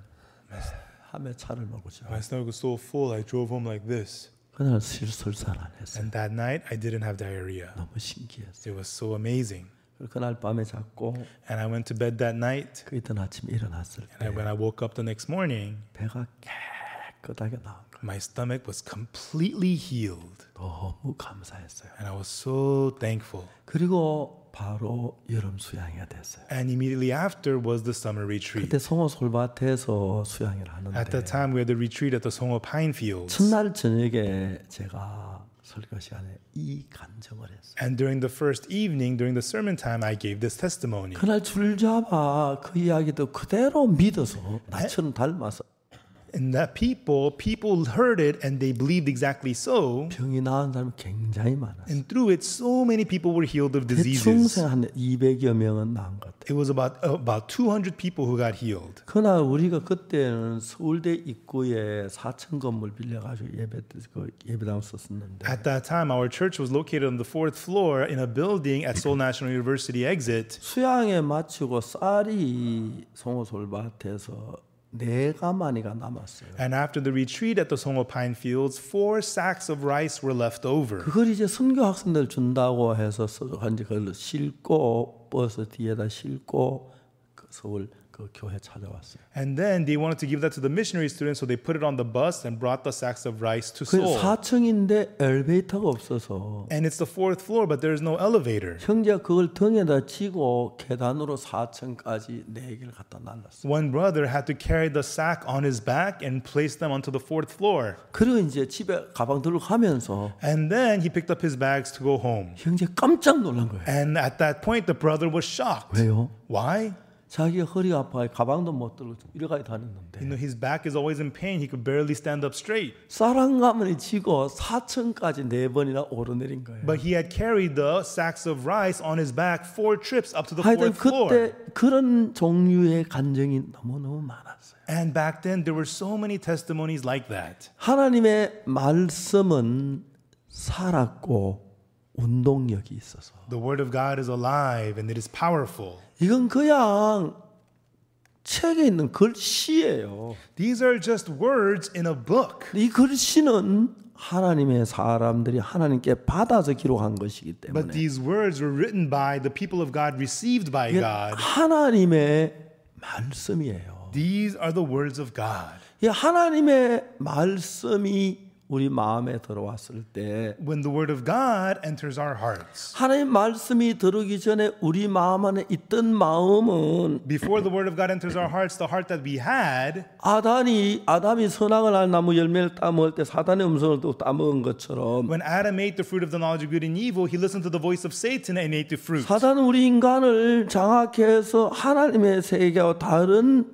함에 차를 먹고 자. My stomach was so full, I drove home like this. 그날 설사를 안 했어요. And that night, I didn't have diarrhea. 너무 신기했어요. It was so amazing. 그날 밤에 잤고 And I went to bed that night. 그 이튿 아침에 일어났을 때 And when I woke up the next morning, 배가 깨끗하게 나온 거예요. my stomach was completely healed. 너무 감사했어요. And I was so thankful. 그리고 바로 여름 수양이 됐어요. And immediately after was the summer retreat. 그때 송호 솔밭에서 수양을 At that 하는데 time, we had the retreat at the Songho Pine Fields. 첫날 저녁에 제가 설교 시간에 이 간증을 했어요. And during the first evening, during the sermon time, I gave this testimony. 그날 줄잡아 그 이야기도 그대로 믿어서 나처럼 닮아서 And that people heard it and they believed exactly so. 병이 나은 사람이 굉장히 많았어요. And through it, so many people were healed of 대충 diseases. 한 200여 명은 나은 것 같아요. It was about 200 people who got healed. 그날 우리가 그때는 서울대 입구에 4층 건물 빌려가지고 예배당 썼었는데 At that time, our church was located on the 4th floor in a building at Seoul National University exit. 수양에 마치고 쌀이 송호솔밭에서 4가마니가 남았어요. And after the retreat at the Songho Pine Fields, 4 sacks of rice were left over. 그걸 이제 선교 학생들 준다고 해서 이제 그걸 싣고 버스 뒤에다 싣고 그 서울 그 교회 찾아왔어요. And then they wanted to give that to the missionary students, so they put it on the bus and brought the sacks of rice to 그 Seoul. 4층인데 엘리베이터가 없어서 And it's the 4th floor, but there's no elevator. 형제가 그걸 등에다 지고 계단으로 4층까지 4개를 갖다 날랐어요. One brother had to carry the sack on his back and place them onto the 4th floor. 그리고 이제 집에 가방 들고 가면서 And then he picked up his bags to go home. 형제 깜짝 놀란 거예요. And at that point, the brother was shocked. 왜요? Why? 자기 허리가 아파요. 가방도 못 들고 이래가 다녔는데 His back is always in pain. He could barely stand up straight. 쌀 한 가마니 지고 4층까지 4번이나 오르내린 거예요. But he had carried the sacks of rice on his back 4 trips up to the 하여튼 4th floor. 그때 그런 종류의 간증이 너무너무 많았어요. And back then, there were so many testimonies like that. 하나님의 말씀은 살았고 운동력이 있어서 The word of God is alive and it is powerful. 이건 그냥 책에 있는 글씨예요. These are just words in a book. 이 글씨는 하나님의 사람들이 하나님께 받아서 기록한 것이기 But 때문에 these words were written by the people of God, received by 이게 God. 하나님의 말씀이에요. These are the words of God. 이 하나님의 말씀이 우리 마음에 들어왔을 때 When the word of God enters our hearts. 하나님 말씀이 들어오기 전에 우리 마음 안에 있던 마음은 Before the word of God enters our hearts, the heart that we had, 아담이 선악을 알 나무 열매를 따먹을 때 사단의 음성을 또 따먹은 것처럼 when Adam ate the fruit of the knowledge of good and evil, he listened to the voice of Satan and ate the fruit. 사단은 우리 인간을 장악해서 하나님의 세계와 다른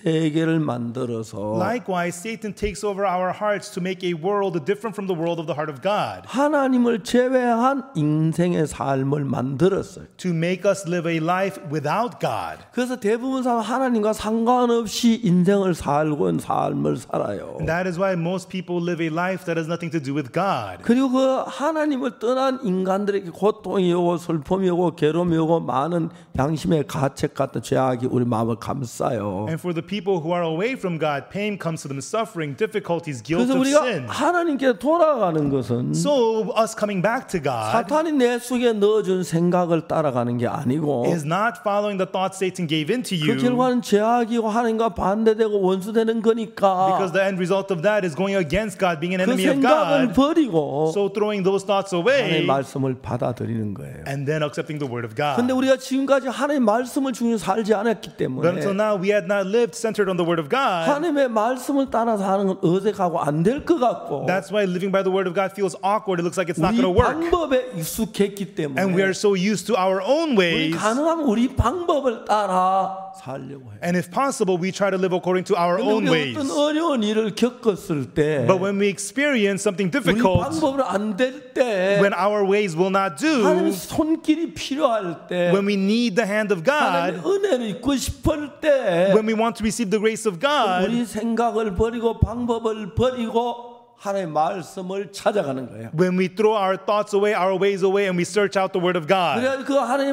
세계를 만들어서 Likewise, Satan takes over our hearts to make a world different from the world of the heart of God. 하나님을 제외한 인생의 삶을 만들었어요. To make us live a life without God. 그래서 대부분 사람 하나님과 상관없이 인생을 살고 삶을 살아요. And that is why most people live a life that has nothing to do with God. 그리고 그 하나님을 떠난 인간들에게 고통이 오고 슬픔이 오고 괴로움이 오고 많은 양심의 가책 같은 죄악이 우리 마음을 감싸요. And for the people who are away from God, pain comes to them, suffering, difficulties, guilt 그래서 of 우리가 sin. 하나님께 돌아가는 것은 So us coming back to God 사탄이 내 속에 넣어준 생각을 따라가는 게 아니고 is not following the thoughts Satan gave into 그 you, 결과는 죄악이고 하나님과 반대되고 원수되는 거니까 because the end result of that is going against God, being an 그 enemy of 생각을 God. 버리고 So throwing those thoughts 하나님의 away 말씀을 받아들이는 거예요. and then accepting the word of God. 근데 우리가 지금까지 하나님의 말씀을 중심으로 살지 않았기 But until 때문에 now, we had not lived centered on the word of God. 하나님의 말씀을 따라서 하는 건 어색하고 안 될 것 같고 That's why living by the word of God feels awkward. It looks like it's not 우리 going to work. 방법에 익숙했기 때문에 And we are so used to our own 우리 ways. 가능하면 우리 방법을 따라 살려고 해요. And if possible, we try to live according to our own 근데 ways. 어떤 어려운 일을 겪었을 때 But when we experience something 우리 difficult, 방법으로 안 될 때 when our ways will not 하나님 do, 손길이 필요할 때 when we need the hand of 하나님 God, 은혜를 입고 싶을 때 when we want to receive the grace of God, 우리 생각을 버리고 방법을 버리고 하나님의 말씀을 찾아가는 거예요. when we throw our thoughts away, our ways away, and we search out the word of God. 그래야 그 하나님의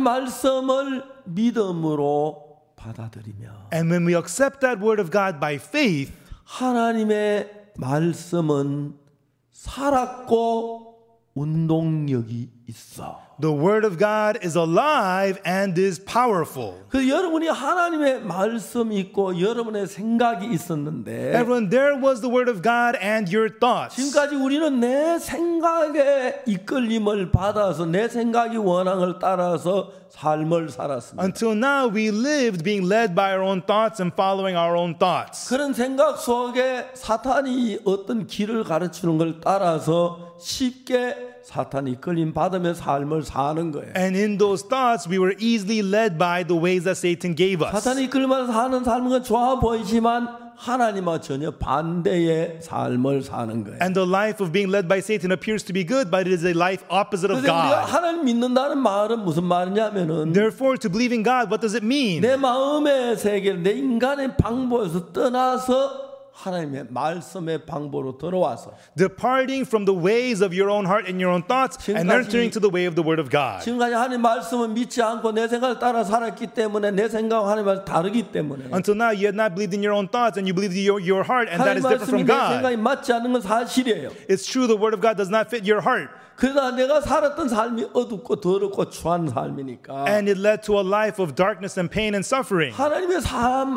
말씀을 믿음으로 받아들이며 And when we accept that word of God by faith, 하나님의 말씀은 살았고 운동력이 있어. the word of God is alive and is powerful. 그 여러분이 하나님의 말씀이 있고 여러분의 생각이 있었는데 Everyone, there was the word of God and your thoughts. 지금까지 우리는 내 생각의 이끌림을 받아서 내 생각이 원함을 따라서 삶을 살았습니다. Until now, we lived being led by our own thoughts and following our own thoughts. 그런 생각 속에 사탄이 어떤 길을 가르치는 걸 따라서 쉽게 사탄이 이끌림 받으며 삶을 사는 거예요. And in those thoughts, we were easily led by the ways that Satan gave us. 사탄이 이끌림을 사는 삶은 좋아 보이지만 하나님과 전혀 반대의 삶을 사는 거예요. And the life of being led by Satan appears to be good, but it is a life opposite of 그래서 우리가 God. 하나님 믿는다는 말은 무슨 말이냐면은 Therefore, to believe in God, what does it mean? 내 마음의 세계를 내 인간의 방법에서 떠나서 하나님의 말씀의 방법으로 들어와서 Departing from the ways of your own heart and your own thoughts and entering to the way of the word of God. 지금까지 하나님 말씀을 믿지 않고 내 생각을 따라 살았기 때문에 내 생각과 하나님과 다르기 때문에 Until now, you had not believed in your own thoughts and you believed in your heart, and that 하나님 is different 말씀이 from 내 God. 생각이 맞지 않는 건 사실이에요. It's true, the word of God does not fit your heart. 그러나 내가 살았던 삶이 어둡고 더럽고 추한 삶이니까 And it led to a life of darkness and pain and suffering. 하나님의 삶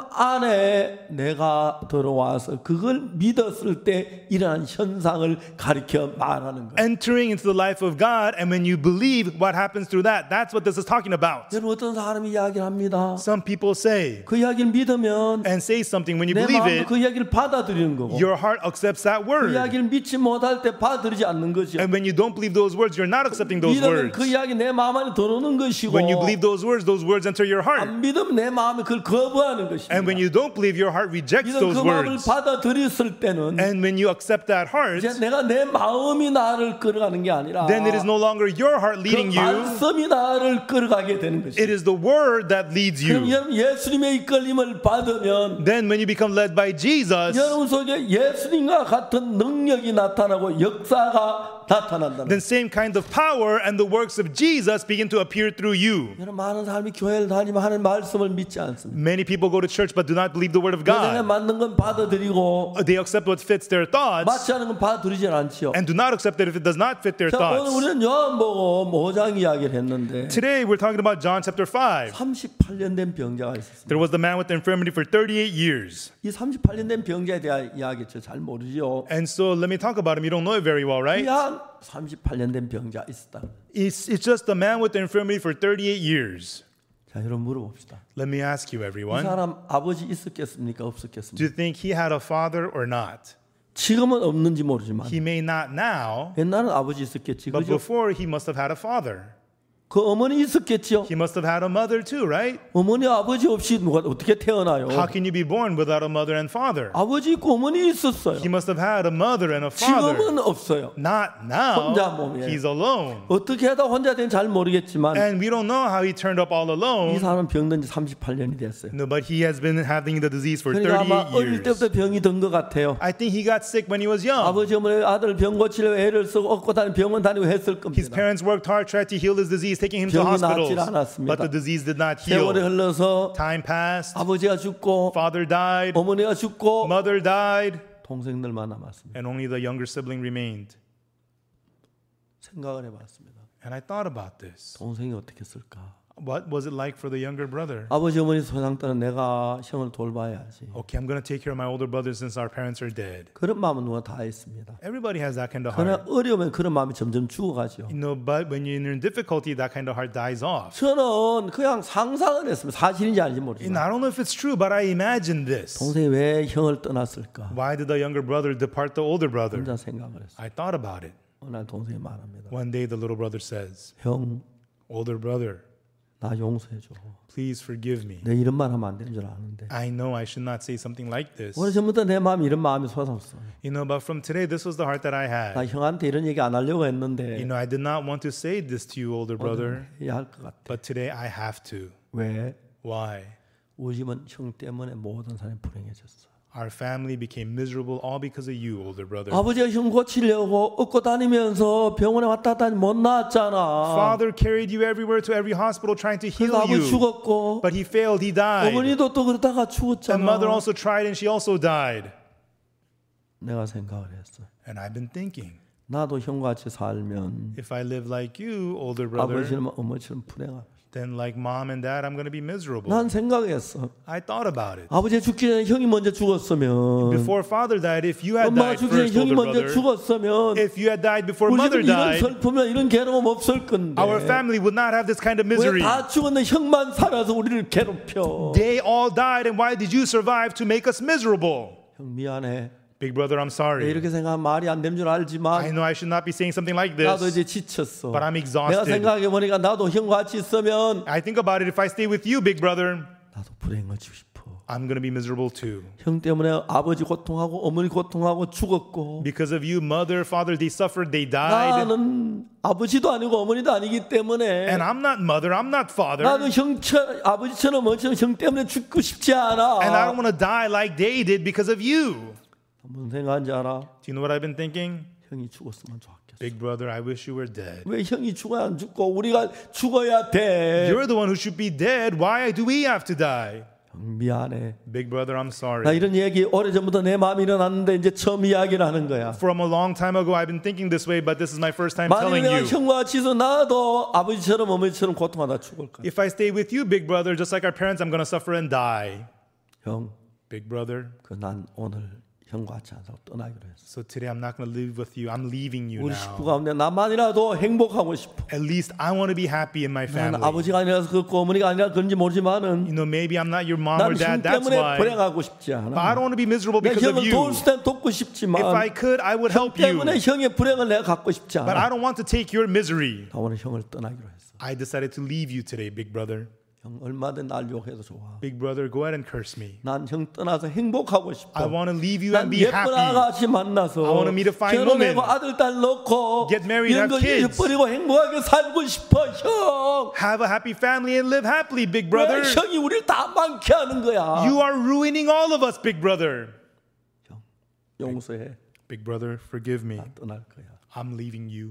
안에 내가 들어와서 그걸 믿었을 때 일어난 현상을 가리켜 말하는 거예요. Entering into the life of God, and when you believe, what happens through that? That's what this is talking about. 여러분 어떤 사람이 이야기를 합니다. Some people say 그 이야기를 믿으면 and say something, when you 내 believe 마음도 it, 그 이야기를 받아들이는 거고 your heart accepts that 그 word. 이야기를 믿지 못할 때 받아들이지 않는 것이요. And when you don't believe those words, you're not accepting those 믿으면 words. 그 이야기 내 마음 안에 들어오는 것이고 When you believe those words enter your heart. 안 믿으면 내 마음이 그걸 거부하는 것입니다. And when you don't believe, your heart rejects 믿음 those 그 마음을 words. 받아들였을 때는 And when you accept that heart, 이제 내가 내 마음이 나를 끌어가는 게 아니라 then it is no longer your heart 그 leading you. 말씀이 나를 끌어가게 되는 It 것입니다. is the word that leads 그럼 you. 여러분 예수님의 이끌림을 받으면 Then when you become led by Jesus, 여러분 속에 예수님과 같은 능력이 나타나고 역사가 나타난다는 then same kind of power and the works of Jesus begin to appear through you. 여러분 많은 사람이 교회를 다니면 하는 말씀을 믿지 않습니다. Many people go to church but do not believe the word of 세상에 God. 맞는 건 받아들이고 They accept what fits their thoughts 맞지 않은 건 받아들이지 않지요. and do not accept it if it does not fit their 자, 오늘 thoughts. 우리는 요한복음 5장 이야기를 했는데 Today we're talking about John chapter 5. 38년 된 병자가 있었습니다. There was the man with the infirmity for 38 years. 이 38년 된 병자에 대한 이야기 잘 모르죠. And so let me talk about him. You don't know it very well, right? 그냥 38년 된 병자 있었다. It's just the man with the infirmity for 38 years. 자, 여러분 물어봅시다. Let me ask you, 이 everyone. 사람 아버지 있었겠습니까? Do 없었겠습니까? you think he had a father or not? 지금은 없는지 모르지만 He may not now, 옛날은 아버지 있었겠지. but 그죠? before he must have had a father. 그 어머니 있었겠죠. He must have had a mother too, right? 어머니 아버지 없이 누가 어떻게 태어나요? How can you be born without a mother and father? 아버지 있고 어머니 있었어요. He must have had a mother and a father. 지금은 없어요. Not now. 혼자 몸이에요. He's alone. 어떻게 하다 혼자 된 잘 모르겠지만 And we don't know how he turned up all 이 alone. 사람은 병든 지 38년이 됐어요. No, but he has been having the disease for 그러니까 아마 38 어릴 years. 때부터 병이 든 것 같아요. I think he got sick when he was young. 아버지 어머니 아들 병 고치려고 애를 쓰고 얻고 다니고 병원 다니고 했을 His 겁니다. parents worked hard, tried to heal his disease, taking him to 병이 hospitals. 낫질 않았습니다. But the disease did not 세월이 heal. 흘러서 Time passed. 아버지가 죽고 Father died. 어머니가 죽고 Mother died. 동생들만 남았습니다. And only the younger sibling remained. 생각을 해봤습니다. And I thought about this. 동생이 어떻게 했을까? What was it like for the younger brother? 아버지 어머니 소장 때는 내가 형을 돌봐야지. Okay, I'm going to take care of my older brother since our parents are dead. 그런 마음은 누가 다 있습니다. Everybody has that kind of 그러나 heart. 어려우면 그런 마음이 점점 죽어가죠. You know, but when you're in difficulty, that kind of heart dies off. 저는 그냥 상상을 했습니다. 사실인지 아닌지 And 모르지만 I don't know if it's true, but I imagined this. 동생이 왜 형을 떠났을까? Why did the younger brother depart the older brother? 혼자 생각을 했어요. I thought about it. 어느 날 동생이 말합니다. One day the little brother says, 형, older brother, 나 용서해줘. please forgive me. 내 이런 말 하면 안 되는 줄 아는데 I know I should not say something like this. 오늘 전부터 내 마음이 이런 마음이 솟았어. You know, but from today, this was the heart that I 나 had. 형한테 이런 얘기 안 하려고 You 했는데 know, I did not want to say this to you, older brother, 해야 할 것 같아. but today I have to. 왜? Why? 우리 집은 형 때문에 모든 사람이 불행해졌어. Our family became miserable all because of you, older brother. 아버지가 형 고치려고 얻고 다니면서 병원에 왔다 갔다 못 나왔잖아. Father carried you everywhere to every hospital trying to heal 그래서 아버지 you. 죽었고 But he failed, he died. 어머니도 또 그러다가 And mother 죽었잖아. also tried and she also died. 내가 생각을 했어. And I've been thinking, 나도 형같이 살면 if I live like you, older brother, 아버지는 어머니처럼 불행하다. then like mom and dad, I'm going to be miserable. 난 생각했어. I thought about it. 아버지 죽기 전에 형이 먼저 죽었으면 Before father died, if you had 엄마가 died 죽기 전에 first, 형이 older 먼저 brother, 죽었으면 if you had died before 우리 mother 집은 이런 died, 슬픔이나 이런 괴로움 없을 건데 our family would not have this kind of misery. 왜 다 죽었는데 형만 살아서 우리를 괴롭혀. They all died, and why did you survive to make us miserable? 형 미안해. Big brother, I'm sorry. 이렇게 생각하면 말이 안 되는 줄 I 알지만 know I should not be saying something like 나도 this, 이제 지쳤어. but I'm 내가 exhausted. 생각해 보니까 나도 형과 같이 있으면 I think about it. If I stay with you, big brother, 나도 불행해지고 싶어. I'm going to be miserable too. 형 때문에 아버지 고통하고 어머니 고통하고 죽었고 Because of you, mother, father, they suffered, they died. 나는 아버지도 아니고 어머니도 아니기 때문에 And I'm not mother, I'm not father. 나도 아버지처럼 어머니처럼 형 때문에 죽고 싶지 않아. And I don't want to die like they did because of you. 무슨 생각인지 알아? Do you know what I've been thinking? 형이 죽었으면 좋겠어. Big brother, I wish you were dead. 왜 형이 죽어야 안 죽고 우리가 죽어야 돼? You're the one who should be dead. Why do we have to die? 형 미안해. Big brother, I'm 나 sorry. 이런 얘기 오래전부터 내 마음이 일어났는데 이제 처음 이야기를 하는 거야. From a long time ago, I've been thinking this way, but this is my first time 만약 telling 내가 you. 형과 같이 있어 나도 아버지처럼 어머니처럼 고통하다 죽을 거야. If I stay with you, big brother, just like our parents, I'm going to suffer and die. 형, Big brother, 난 오늘 형과 같이 안 살고 떠나기로 했어. so today I'm not going to live with you. I'm leaving you 우리 now. 식구 가운데 나만이라도 행복하고 싶어. At least I want to be happy in my 나는 family. 아버지가 아니라서 그렇고 어머니가 아니라 그런지 모르지만은 You know, maybe I'm not your mom or 나는 형 dad, that's 때문에 why. 불행하고 싶지 But 않아. I don't want to be miserable 내 because of 형을 you. 도울 수 있다면 돕고 싶지만 If I could, I would help you. 때문에 형의 불행을 내가 갖고 싶지 But I 않아. don't want to take your misery. 나 오늘 형을 떠나기로 했어. I decided to leave you today, big brother. 형 얼마든 날 욕해도 좋아. Big brother, go ahead and curse me. 난 형 떠나서 행복하고 싶어. I want to leave you and 난 be 예쁜 happy. 아가씨 만나서 I want to meet a fine 결혼하고 woman. 아들 딸 넣고 Get married, 이런 거 have kids. 잊어버리고 행복하게 살고 싶어 형. Have a happy family and live happily, big 왜 brother. 형이 우리를 다 많게 하는 거야? You are ruining all of us, big brother. 형 용서해. Big brother, forgive me. 나 떠날 거야. I'm leaving you.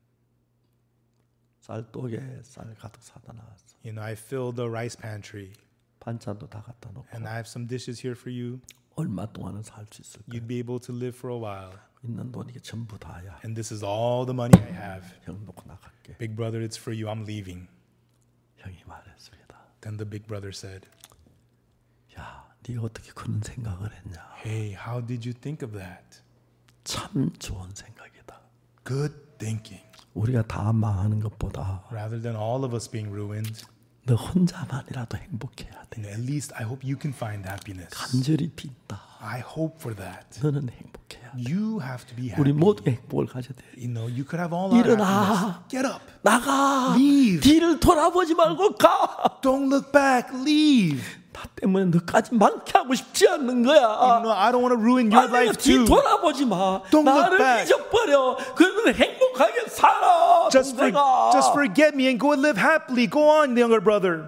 쌀독에 쌀 가득 사다 놨어. You know, I filled the rice pantry, 반찬도 다 갖다 놓고 and I have some dishes here for you. 얼마 동안은 살 수 있을까? You'd be able to live for a while. 있는 돈 이게 전부 다야. And this is all the money I have. 형 놓고 나갈게. Big brother, it's for you. I'm leaving. 형이 말했습니다. Then the big brother said, 야, 네가 어떻게 그런 생각을 했냐? hey, how did you think of that? 참 좋은 생각이다. Good thinking. 우리가 다 망하는 것보다 Rather than all of us being ruined, 너 혼자만이라도 행복해야 돼. at least I hope you can find happiness. 간절히 빈다. I hope for that. 너는 행복해야 돼. You have to be 우리 happy. 모두 행복을 가져야 돼. You know, you could have all our 일어나. happiness. Get up. 나가. Leave. 뒤를 돌아보지 말고 가. Don't look back. Leave. 나 때문에 너까지 망케하고 싶지 않는 거야. You know, I don't want to ruin your 아니, life 뒤 too. 돌아보지 마. Don't look 나를 back. 잊어버려. 그러면 행복하게 살아. Just 동생아. forget me and go and live happily. Go on, younger brother.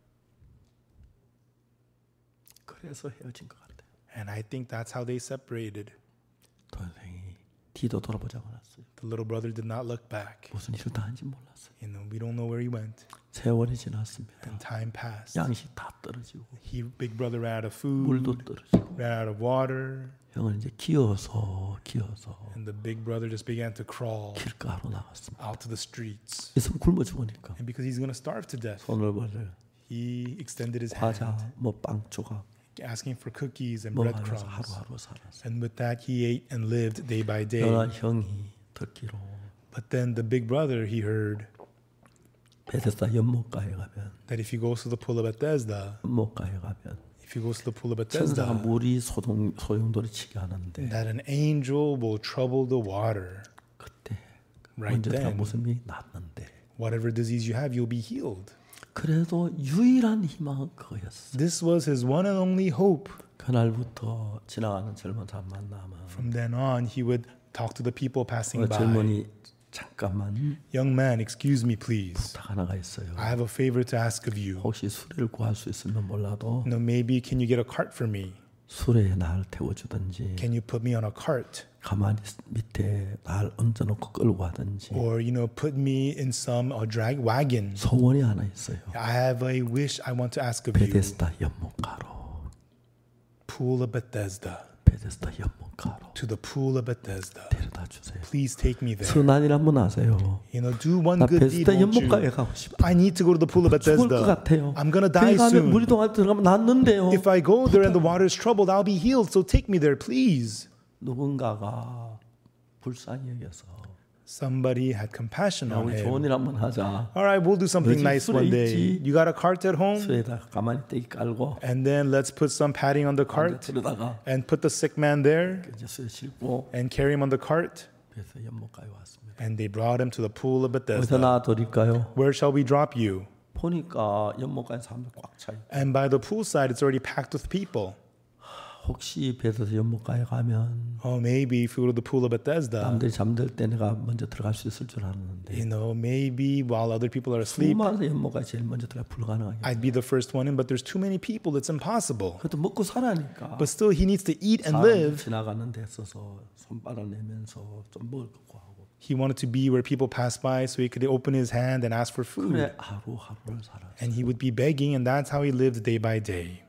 그래서 헤어진 것 같아요. And I think that's how they separated. 동생이 뒤도 돌아보지 않았어요. The little brother did not look back. 무슨 일을 다 한지 몰랐어요. You know, we don't know where he went. 세월이 지났습니다. And time passed. 양식 다 떨어지고 Big brother ran out of 물도 food, 떨어지고 ran out of water, 형은 이제 기어서 and the big brother just began to crawl 길가로 나갔습니다. out to the streets. 있으면 굶어 죽으니까 And because he's going to starve to death, 손을 벌려 he extended his 과자 hand, 뭐 빵 조각 asking for cookies and 뭐 하면서 breadcrumbs. 하루하루 살았어요. And with that, he ate and lived day by day. 연한 형이 듣기로 But then the big brother, he heard 베데스다 연못가에 가면 that if he goes to the pool of Bethesda, 연못가에 가면 if he goes to the pool of 천사가 Bethesda, 물이 소용돌이 치게 하는데 that an angel will trouble the water. 그때 Right 먼저 다 then, 무슨 병이 낫는데 whatever disease you have, you'll be healed. 그래도 유일한 희망은 그거였어. This was his one and only hope. 그날부터 지나가는 젊은 사람 만나면 From then on, he would talk to the people passing by. 젊은이 잠깐만 Young man, excuse me, please. 부탁 하나가 있어요. I have a favor to ask of you. 혹시 수레를 구할 수 있으면 몰라도 No, maybe can you get a cart for me? 수레에 날 태워주든지 Can you put me on a cart? 가만히 밑에 날 얹어놓고 끌고 가든지 Or, you know, put me in some drag wagon. 소원이 하나 있어요. I have a wish I want to ask of you. 베데스다 연못가로 Pool of Bethesda. 베데스다 연못가로 To the pool of Bethesda. 데려다 주세요. Please take me there. 선한 일 한번 하세요. You know, do one 나 good deed, 베데스다 won't 연못가에 you? 가고 싶어. I need to go to the pool of 죽을 것 Bethesda. 같아요. I'm gonna die 거기 가면 soon. 물이 동안 들어가면 낫는데요. If I go there and the water is troubled, I'll be healed. So take me there, please. 누군가가 불쌍히 여겨서 Somebody had compassion 야, on 우리 좋은 him. 일 한번 하자. All right, we'll do something 너희 집 nice 수레 one day. 있지? You got a cart at home? 수에다 가만히 떼기 깔고 And then let's put some padding on the cart 들어다가 and put the sick man there 이제 수에 싣고 and carry him on the cart. 그래서 연못가에 왔습니다. And they brought him to the pool of 어디서 Bethesda. 놔드릴까요? Where shall we drop you? 보니까 연못가에 사람들 꽉 차. And by the poolside, it's already packed with people. 혹시 베드로 연못가에 가면 Oh, maybe if we go to the pool of Bethesda, 남들이 잠들 때 내가 먼저 들어갈 수 있을 줄 알았는데 you know, maybe while other people are asleep, 수많은 연못가에 제일 먼저 들어가 불가능하게. I'd be the first one in, but there's too many people, it's impossible. 그래도 먹고 살아니까 But still, he needs to eat and 사람들 live. 지나가는 데 있어서 손 빨아내면서 좀 먹을 거 구하고 He wanted to be where people pass by so he could open his hand and ask for food. 그래 하루하루를 살아. And he would be begging, and that's how he lived day by day.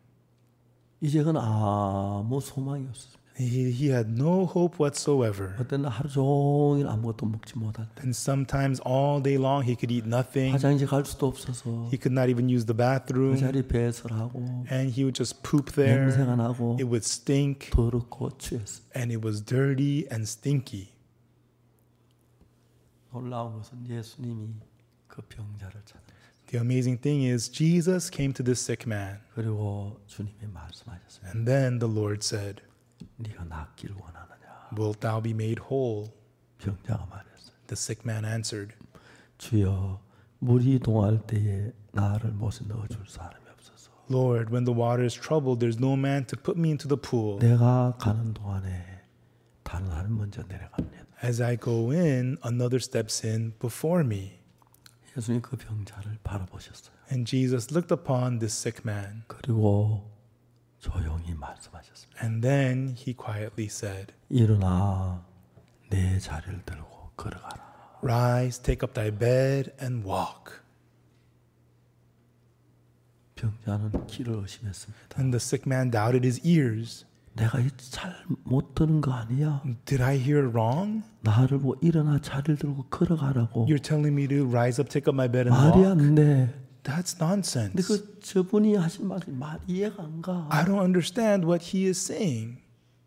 이제는 아무 소망이 없었습니다. He had no hope whatsoever. 그때는 하루 종일 아무것도 먹지 못할 때 And sometimes all day long he could eat nothing. 화장실 갈 수도 없어서 He could not even use the 그 bathroom. 자리 배설하고 And he would just poop there. 냄새가 나고 It would stink. 더럽고 취했어. And it was dirty and stinky. 놀라운 것은 예수님이 그 병자를 찾으셨어요. The amazing thing is Jesus came to this sick man. 그리고 주님이 말씀하셨어요. And then the Lord said, 네가 낫기를 원하느냐? Wilt thou be made whole? 병자가 말했어요. The sick man answered, 주여 물이 동할 때에 나를 못에 넣어줄 사람이 없어서 Lord, when the water is troubled, there's no man to put me into the pool. 내가 가는 동안에 다른 사람이 먼저 내려갑니다. As I go in, another steps in before me. 예수님이 그 병자를 바라보셨어요. And Jesus looked upon this sick man. 그리고 조용히 말씀하셨습니다. And then he quietly said, 일어나 내 자리를 들고 걸어가라. Rise, take up thy bed and walk. 병자는 귀를 의심했습니다. And the sick man doubted his ears. 내가 잘 못 듣는 거 아니야? Did I hear wrong? 나를 뭐 일어나 자리를 들고 걸어가라고. You're telling me to rise up, take up my bed and 말이 walk? 안 돼. That's 근데 nonsense. 그 저분이 하신 말이 말 이해가 안 가. I don't understand what he is saying.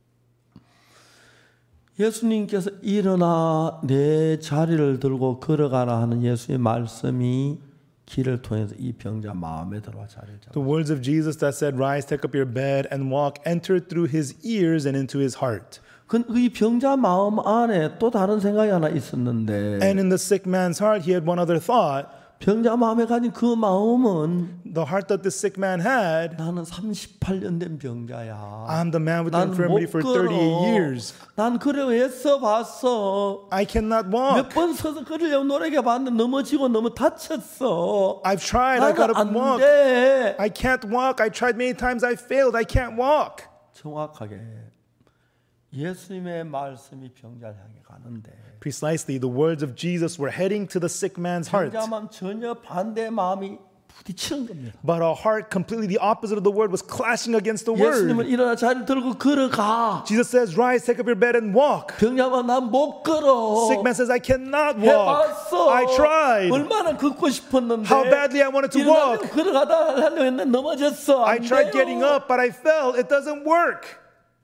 예수님께서 일어나 내 자리를 들고 걸어가라 하는 예수의 말씀이 길을 통해서 이 병자 마음에 들어와 자리를 잡아. The words of Jesus that said, rise, take up your bed and walk, entered through his ears and into his heart. 이 병자 마음 안에 또 다른 생각이 하나 있었는데 And in the sick man's heart, he had one other thought. 병자 마음에 가진 그 마음은 The heart that the sick man had, 나는 38년 된 병자야. I'm the man with the 난 infirmity 못 for 걸어. 38 years. 난 그래 애써 봤어. I cannot 몇 walk. 번 서서 걸으려고 노력해 봤는데 넘어지고 너무 다쳤어. I've tried. I got 나는 to 안 walk. 돼. I can't walk. I tried many times. I failed. I can't walk. 정확하게 예수님의 말씀이 병자를 향해 가는데 Precisely, the words of Jesus were heading to the sick man's heart. 병자만 전혀 반대 마음이 부딪히는 겁니다. But a heart completely the opposite of the word was clashing against the 예수님은 word. 일어나 자리를 들고 걸어가. Jesus says, rise, take up your bed and walk. 병자만 난 못 걸어. Sick man says, I cannot walk. 해봤어. I tried. 얼마나 걷고 싶었는데. How badly I wanted to walk. 일어나면 걸어가다 하려고 했는데 넘어졌어. I 안 tried 돼요. getting up, but I fell. It doesn't work.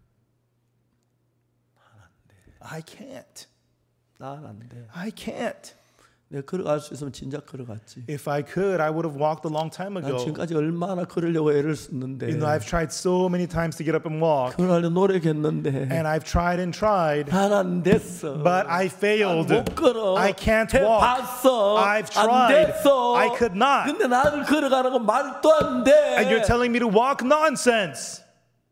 I can't. 난 안 돼. I can't. 내가 걸어갈 수 있으면 진작 걸어갔지. If I could, I would have walked a long time 난 ago. 지금까지 얼마나 걸으려고 애를 썼는데. You know, I've tried so many times to get up and walk. 걸어가려고 노력했는데. And I've tried and tried. 난 안 됐어. But I failed. 못 걸어. I can't walk. 해봤어. I've 안 tried. 됐어. I could not. 근데 나를 걸어가라고 말도 안 돼. And you're telling me to walk? Nonsense.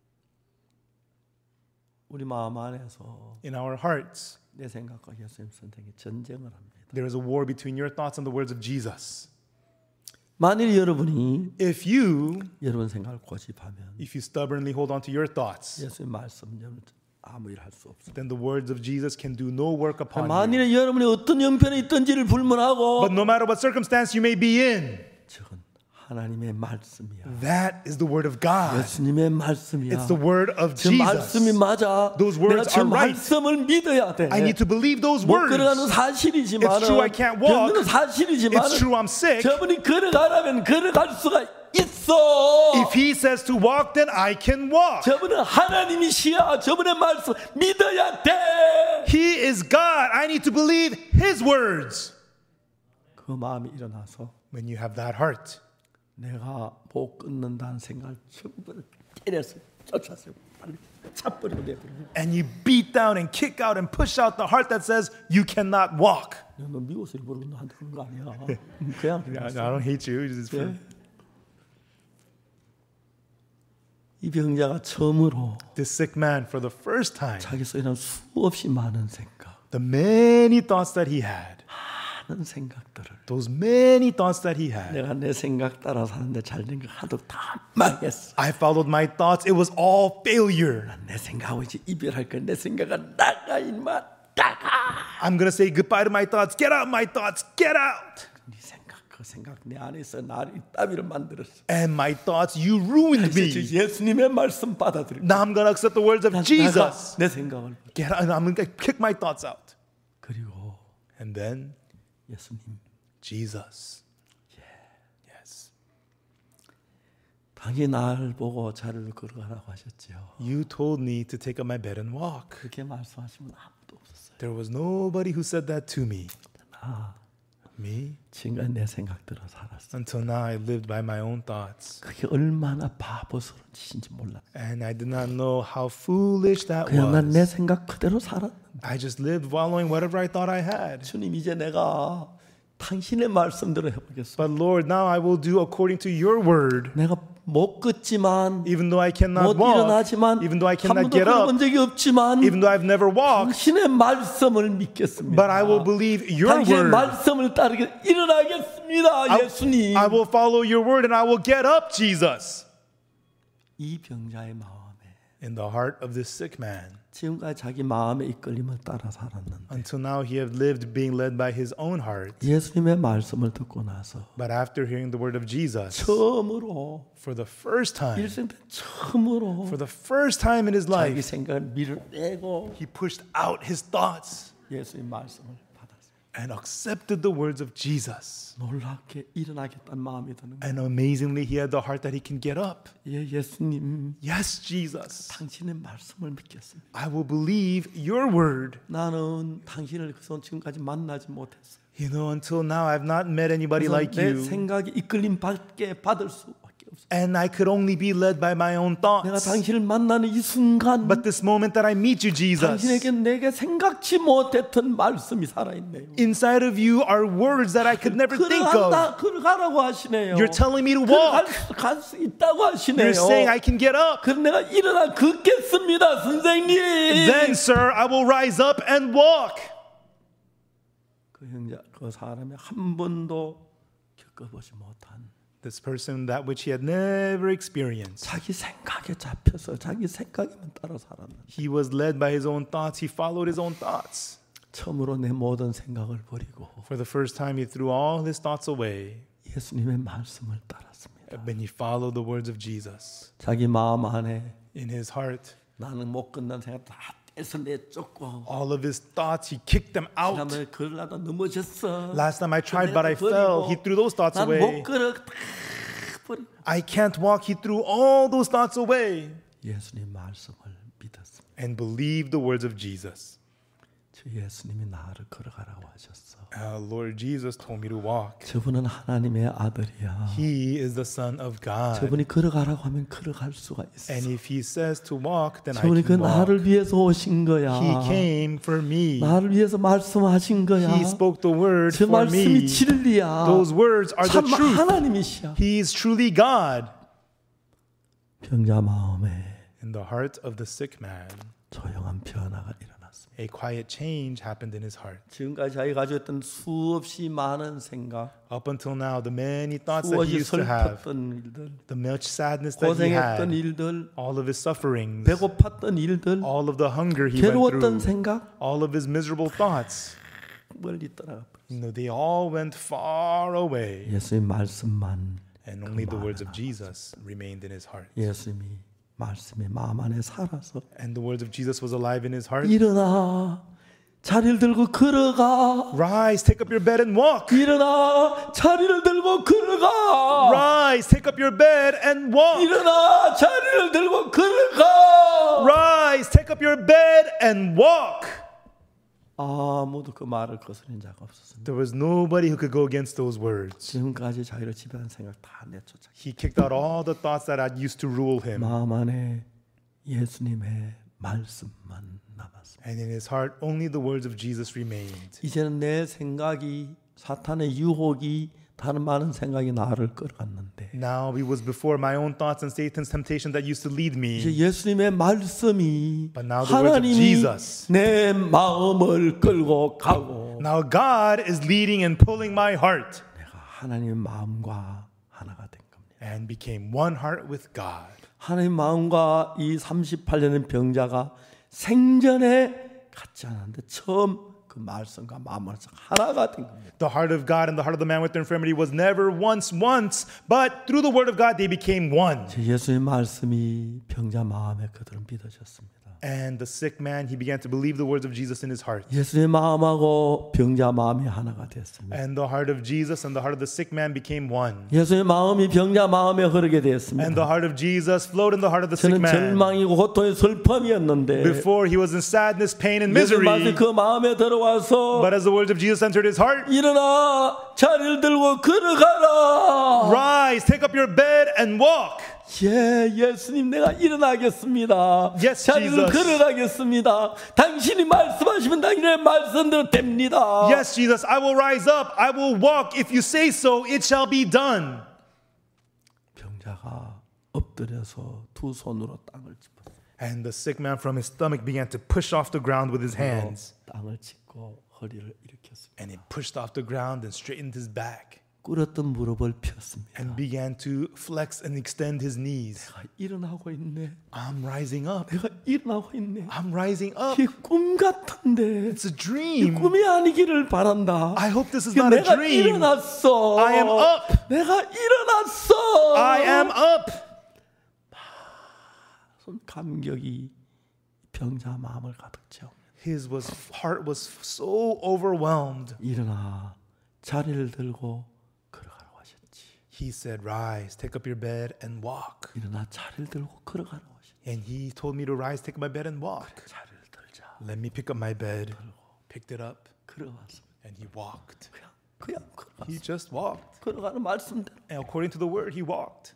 우리 마음 안에서 In our hearts, 내 생각과 예수님 선생이 전쟁을 합니다. there is a war between your thoughts and the words of Jesus. 만일 여러분이 If you 여러분 생각을 고집하면 stubbornly hold on to your thoughts, 예수님 말씀은 아무 일 할 수 없어요. then the words of Jesus can do no work upon you. 만일에 여러분이 어떤 형편에 있든지를 불문하고 But no matter what circumstance you may be in, 저건 하나님의 말씀이야. that is the word of God. 예수님의 말씀이야. It's the word of 그 말씀이 Jesus. 맞아. Those 내가 words 그 are right. 말씀을 믿어야 돼. I need to believe those 못 words. 걸어가는 사실이지만 It's true I can't walk. 병든 사실이지만 It's true I'm sick. 저분이 걸어가라면 걸어갈 수가 있어. If he says to walk, then I can walk. 저분은 하나님이시야. 저분의 말씀 믿어야 돼. He is God. I need to believe his words. 그 마음이 일어나서 When you have that heart, 내가 못 끊는다는 생각을 전부 때려서 쫓아서 빨리 차버리고 내버리고. and you beat down and kick out and push out the heart that says you cannot walk. 너 미워서 일부러 나한테 그런 거 아니야. 그냥 I don't hate you. It's for 이 병자가 처음으로 this sick man for the first time. 자기 속에 있는 수없이 많은 생각, The many thoughts that he had, 많은 생각들을 those many thoughts that he had. 내가 내 생각 따라 사는데 잘된 거 하도 다 망했어. I followed my thoughts. It was all failure. 내 생각하고 이제 이별할 거야. 내 생각은 나가 임마 나가. I'm going to say goodbye to my thoughts. Get out, my thoughts. Get out. 네 생각 그 생각 내 안에서 나를 이따위로 만들었어. And my thoughts, you ruined 이제 me. 예수님의 말씀 받아들이고 Now I'm going to accept the words of Jesus. 내 생각을 Get out. I'm going to kick my thoughts out. 그리고 And then 예수님 Jesus. Yes. 당연히 날 보고 자리를 걸어가라고 하셨죠. You told me to take up my bed and walk. 그렇게 말씀하시면 아무도 없었어요. There was nobody who said that to me. 나 Me? 지금까지 내 생각대로 살았어. Until now, I lived by my own thoughts. 그게 얼마나 바보스러운 짓인지 몰라. And I did not know how foolish that 그냥 난 내 was. 생각 그대로 살았는데 I just lived following whatever I thought I had. 주님 이제 내가 당신의 말씀대로 해보겠어. But Lord, now I will do according to your word. 내가 못 걷지만 Even though I 못 cannot walk, 일어나지만 even though I 한 cannot 번도 get up, 걸어본 적이 없지만 even though I've never walked, 당신의 말씀을 믿겠습니다. but I will believe your 당신의 word. 말씀을 따르게 일어나겠습니다. 예수님. I will follow your word and I will get up, Jesus. 이 병자의 마음에 in the heart of this sick man. 지금까지 자기 마음의 이끌림을 따라 살았는데 Until now he had lived being led by his own heart. 예수님의 말씀을 듣고 나서 But after hearing the word of Jesus, 처음으로 for the first time, 일생 때 처음으로 for the first time in his 자기 life, 생각을 밀어내고 he pushed out his thoughts 예수님 말씀을 받았어요. and accepted the words of Jesus. 놀랍게 일어나겠다는 마음이 드는 거예요. And amazingly, he had the heart that he can get up. 예, 예수님 Yes, Jesus, 당신의 말씀을 믿겠습니다. I will believe your word. 나는 당신을 그전 지금까지 만나지 못했어요. You know, until now, I've not met anybody 그래서 like 내 you. 생각이 이끌림 받을 수밖에 없어요. And I could only be led by my own 내가 thoughts. 당신을 만나는 이 순간 But this moment that I meet you, Jesus, 당신에게 내게 생각지 못했던 말씀이 살아있네요. inside of you are words that I could never think of. 걸어가라고 하시네요. You're telling me to walk. 갈 수 있다고 하시네요. You're saying I can get up. 그럼 내가 일어나 걷겠습니다, 선생님. Then, sir, I will rise up and walk. 그 형제, 그 사람이 한 번도 겪어보지 못한 This person, that which he had never experienced. 자기 생각에 잡혀서 자기 생각에만 따라 살았는데 He was led by his own thoughts. He followed his own thoughts. 처음으로 내 모든 생각을 버리고 For the first time, he threw all his thoughts away. 예수님의 말씀을 따랐습니다. Then he followed the words of Jesus. 자기 마음 안에 In his heart, 나는 못 끝난 생각 다 떼서 내쫓고 all of his thoughts, he kicked them out. 지난번에 걸으려다 넘어졌어. Last time I tried, but I fell. He threw those thoughts 난 못 away. 걸어. 다 버리고 I can't walk. He threw all those thoughts away 예수님 말씀을 믿었습니다. and believed the words of Jesus. 저 예수님이 나를 걸어가라고 하셨어. Lord Jesus told me to walk. 저분은 하나님의 아들이야. He is the Son of God. 저분이 걸어가라고 하면 걸어갈 수가 있어. And if he says to walk, then I 저분이 그 can walk. 나를 위해서 오신 거야. He came for me. 나를 위해서 말씀하신 거야. He spoke the word 저 for 말씀이 me. 진리야. Those words are the 참 truth. 하나님이시야. He is truly God. 병자 마음에 In the heart of the sick man, 조용한 변화가 일어났습니다. a quiet change happened in his heart. 지금까지 자기가 가지고 있던 수없이 많은 생각, Up until now, the many thoughts that he 수없이 used to have, 슬펐던 일들, the much sadness that he 고생했던 had, 일들, all of his sufferings, 배고팠던 일들, all of the hunger he went 괴로웠던 through, 생각 all of his miserable thoughts, 멀리 떠나가 버렸어요. they all went far away. 예수님 말씀만, And only the words of Jesus remained in his heart. 예수님이 말씀이 마음 안에 살아서 And the words of Jesus was alive in his heart. 일어나 자리를 들고 걸어가. Rise, take up your bed and walk. 일어나 자리를 들고 걸어가. Rise, take up your bed and walk. 일어나 자리를 들고 걸어가. Rise, take up your bed and walk. 아무도 그 말을 거스린 자가 없었습니다. There was nobody who could go against those words. 지금까지 자기를 지배한 생각 다 내쫓아. He kicked out all the thoughts that had used to rule him. 마음 안에 예수님의 말씀만 남았습니다. And in his heart, only the words of Jesus remained. 이제는 내 생각이 사탄의 유혹이 다른 많은 생각이 나를 끌어갔는데 Now it was before my own thoughts and Satan's temptation that used to lead 이제 me. 예수님의 말씀이 But now the words of 하나님이 Jesus. 내 마음을 끌고 가고 Now God is leading and pulling my heart. 내가 하나님의 마음과 하나가 된 겁니다. And became one heart with God. 하나님 마음과 이 38년의 병자가 생전에 같지 않았는데 처음 그 말씀과 마음을 하나가 된 겁니다. The heart of God and the heart of the man with the infirmity was never once, but through the word of God they became one. 예수의 말씀이 병자 마음에 그들은 믿어졌습니다. And the sick man, he began to believe the words of Jesus in his heart. 예수의 마음하고 병자 마음이 하나가 됐습니다. And the heart of Jesus and the heart of the sick man became one. 예수의 마음이 병자 마음에 흐르게 되었습니다. And the heart of Jesus flowed in the heart of the sick 저는 man. 절망이고 고통의 슬픔이었는데 Before he was in sadness, pain, and 예수의 말씀이 misery. 그 마음에 들어와서 But as the words of Jesus entered his heart, 일어나 자리를 들고 걸어가라. rise, take up your bed and walk. 예, 예수님 내가 일어나겠습니다. Yes, 자리를 Jesus. 걸어가겠습니다. 당신이 말씀하시면 당신의 말씀대로 됩니다. Yes, Jesus, I will rise up. I will walk. If you say so, it shall be done. 병자가 엎드려서 두 손으로 땅을 짚었어요. And the sick man from his stomach began to push off the ground with his hands. 땅을 짚고 허리를 일으켰습니다. And he pushed off the ground and straightened his back. 꿇었던 무릎을 폈습니다. and began to flex and extend his knees. 내가 일어나고 있네. I'm rising up. 내가 일어나고 있네. I'm rising up. 이게 꿈 같은데. It's a 이 dream. 꿈이 아니기를 바란다. I hope this is not a 내가 dream. 일어났어. I am up. 내가 일어났어. I am up. 손 감격이 병자 마음을 가득 채웁니다. His heart was so overwhelmed. 일어나 자리를 들고 걸어가라고 하셨지. He said, rise, take up your bed and walk. 일어나 자리를 들고 걸어가라고 하셨지. And he told me to rise, take up my bed and walk. 자리를 들자. Let me pick up my bed. Picked it up 걸어갔어. and he walked. 그냥 걸어갔어. He just walked. 걸어가는 말씀대로. And according to the word, he walked.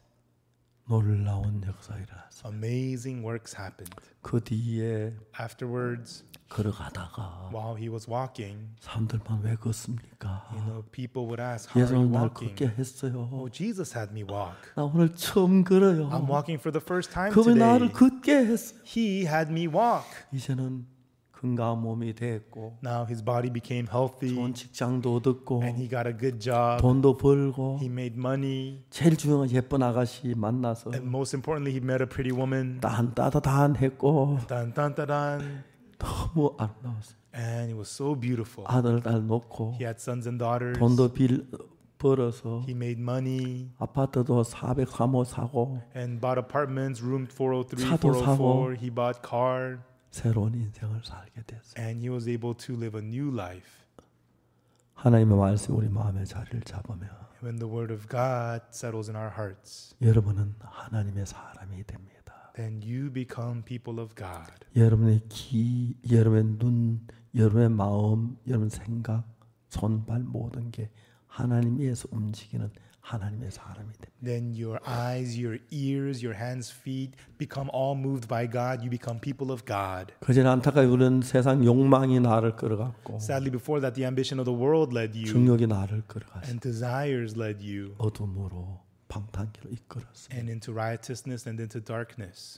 놀라운 역사가 일어났어. Amazing works happened. 그 뒤에 Afterwards, 걸어가다가 while he was walking, 사람들만 왜 걷습니까? people would ask, how are you 예수는 날 walking? 걷게 했어요. Oh, Jesus had me walk. 나 오늘 처음 걸어요. I'm walking for the first time 그분이 today. 나를 걷게 했어요. He had me walk. 이제는 건강한 몸이 됐고 Now his body became healthy 좋은 직장도 얻었고 and he got a good job. 돈도 벌고 He made money. 제일 중요한 예쁜 아가씨 만나서 And most importantly, he met a pretty woman. 따뜻했고 Dun, dun, dun, dun. 너무 아름다웠어요. And it was so beautiful. 아들 딸 놓고 He had sons and daughters. 돈도 벌어서 He made money 아파트도 403호 사고 and bought apartments, room 403, 차도 404. He bought car 새로운 인생을 살게 됐어요. and he was able to live a new life. 하나님의 말씀이 우리 마음에 자리를 잡으면 When the word of God settles in our hearts, 여러분은 하나님의 사람이 됩니다. then you become people of God. 여러분의 귀, 여러분의 눈, 여러분의 마음, 여러분 생각, 손발 모든 게 하나님 위해서 움직이는 하나님의 사람이 됩니다. Then your eyes, your ears, your hands, feet become all moved by God. You become people of God. 그전에 안타까이 우리는 세상 욕망이 나를 끌어갔고 Sadly, before that, the ambition of the world led you 정욕이 나를 끌어갔어. and desires led you 어둠으로 방탕기로 이끌었어. and into riotousness and into darkness.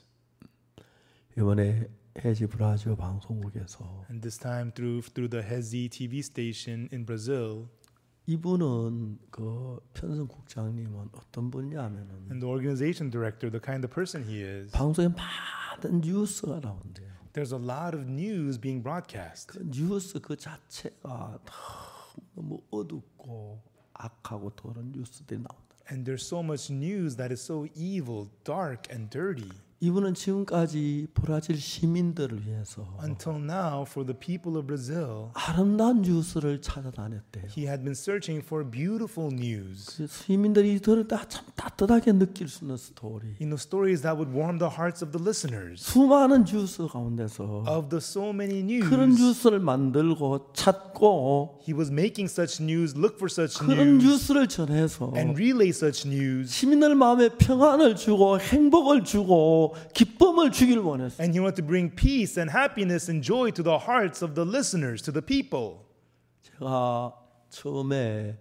이번에 해지 브라질 방송국에서 And this time through the Hezi TV station in Brazil, 이분은 그 편성 국장님은 어떤 분이냐면은 and the organization director, the kind of person he is, 방송에 많은 뉴스가 나온대요. there's a lot of news being broadcast. 그 뉴스 그 자체가 너무 어둡고 악하고 더러운 뉴스들이 나온다. And there's so much news that is so evil, dark, and dirty. 이분은 지금까지 브라질 시민들을 위해서 Until now, for the people of Brazil, 아름다운 뉴스를 찾아다녔대요. he had been searching for beautiful news. 그 시민들이 들을 때 참 따뜻하게 느낄 수 있는 스토리. Stories that would warm the hearts of the listeners. 수많은 뉴스 가운데서 Of the so many 그런 news, 뉴스를 만들고 찾고 he was making such news, look for such 그런 news, 뉴스를 전해서 and relay such news. 시민들 마음에 평안을 주고 행복을 주고 기쁨을 주길 원했어요. And he wanted to bring peace and happiness and joy to the hearts of the listeners, to the people. 제가 처음에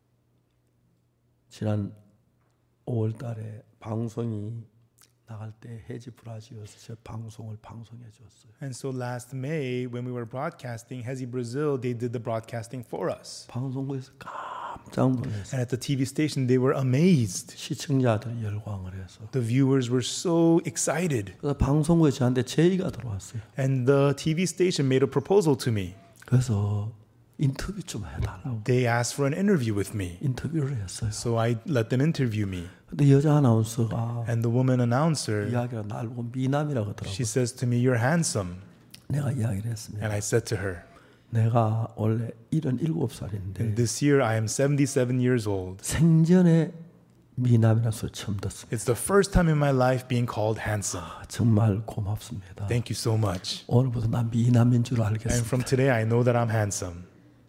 지난 5월 달에 방송이 나갈 때 해지 브라질에서 제 방송을 방송해 줬어요. And so last May, when we were broadcasting, Hezi Brazil, they did the broadcasting for us. 방송국에서 깜짝 놀랐어요. And at the TV station, they were amazed. 시청자들이 열광을 해서. The viewers were so excited. 그래서 방송국에 저한테 제의가 들어왔어요. And the TV station made a proposal to me. 그래서 인터뷰 좀 해달라고. They asked for an interview with me. 인터뷰를 했어요. So I let them interview me. 근데 여자 아나운서가 And the woman announcer, 이야기가 날 보고 미남이라고 she 하더라고요. says to me, you're handsome. 내가 이야기를 했습니다. And I said to her, 내가 원래 and 77살인데 this year I am 77 years old. 생전에 미남이라는 소리 처음 듣습니다. It's the first time in my life being called handsome. 정말 고맙습니다. Thank you so much. 오늘부터 난 미남인 줄 And 알겠습니다. from today, I know that I'm handsome.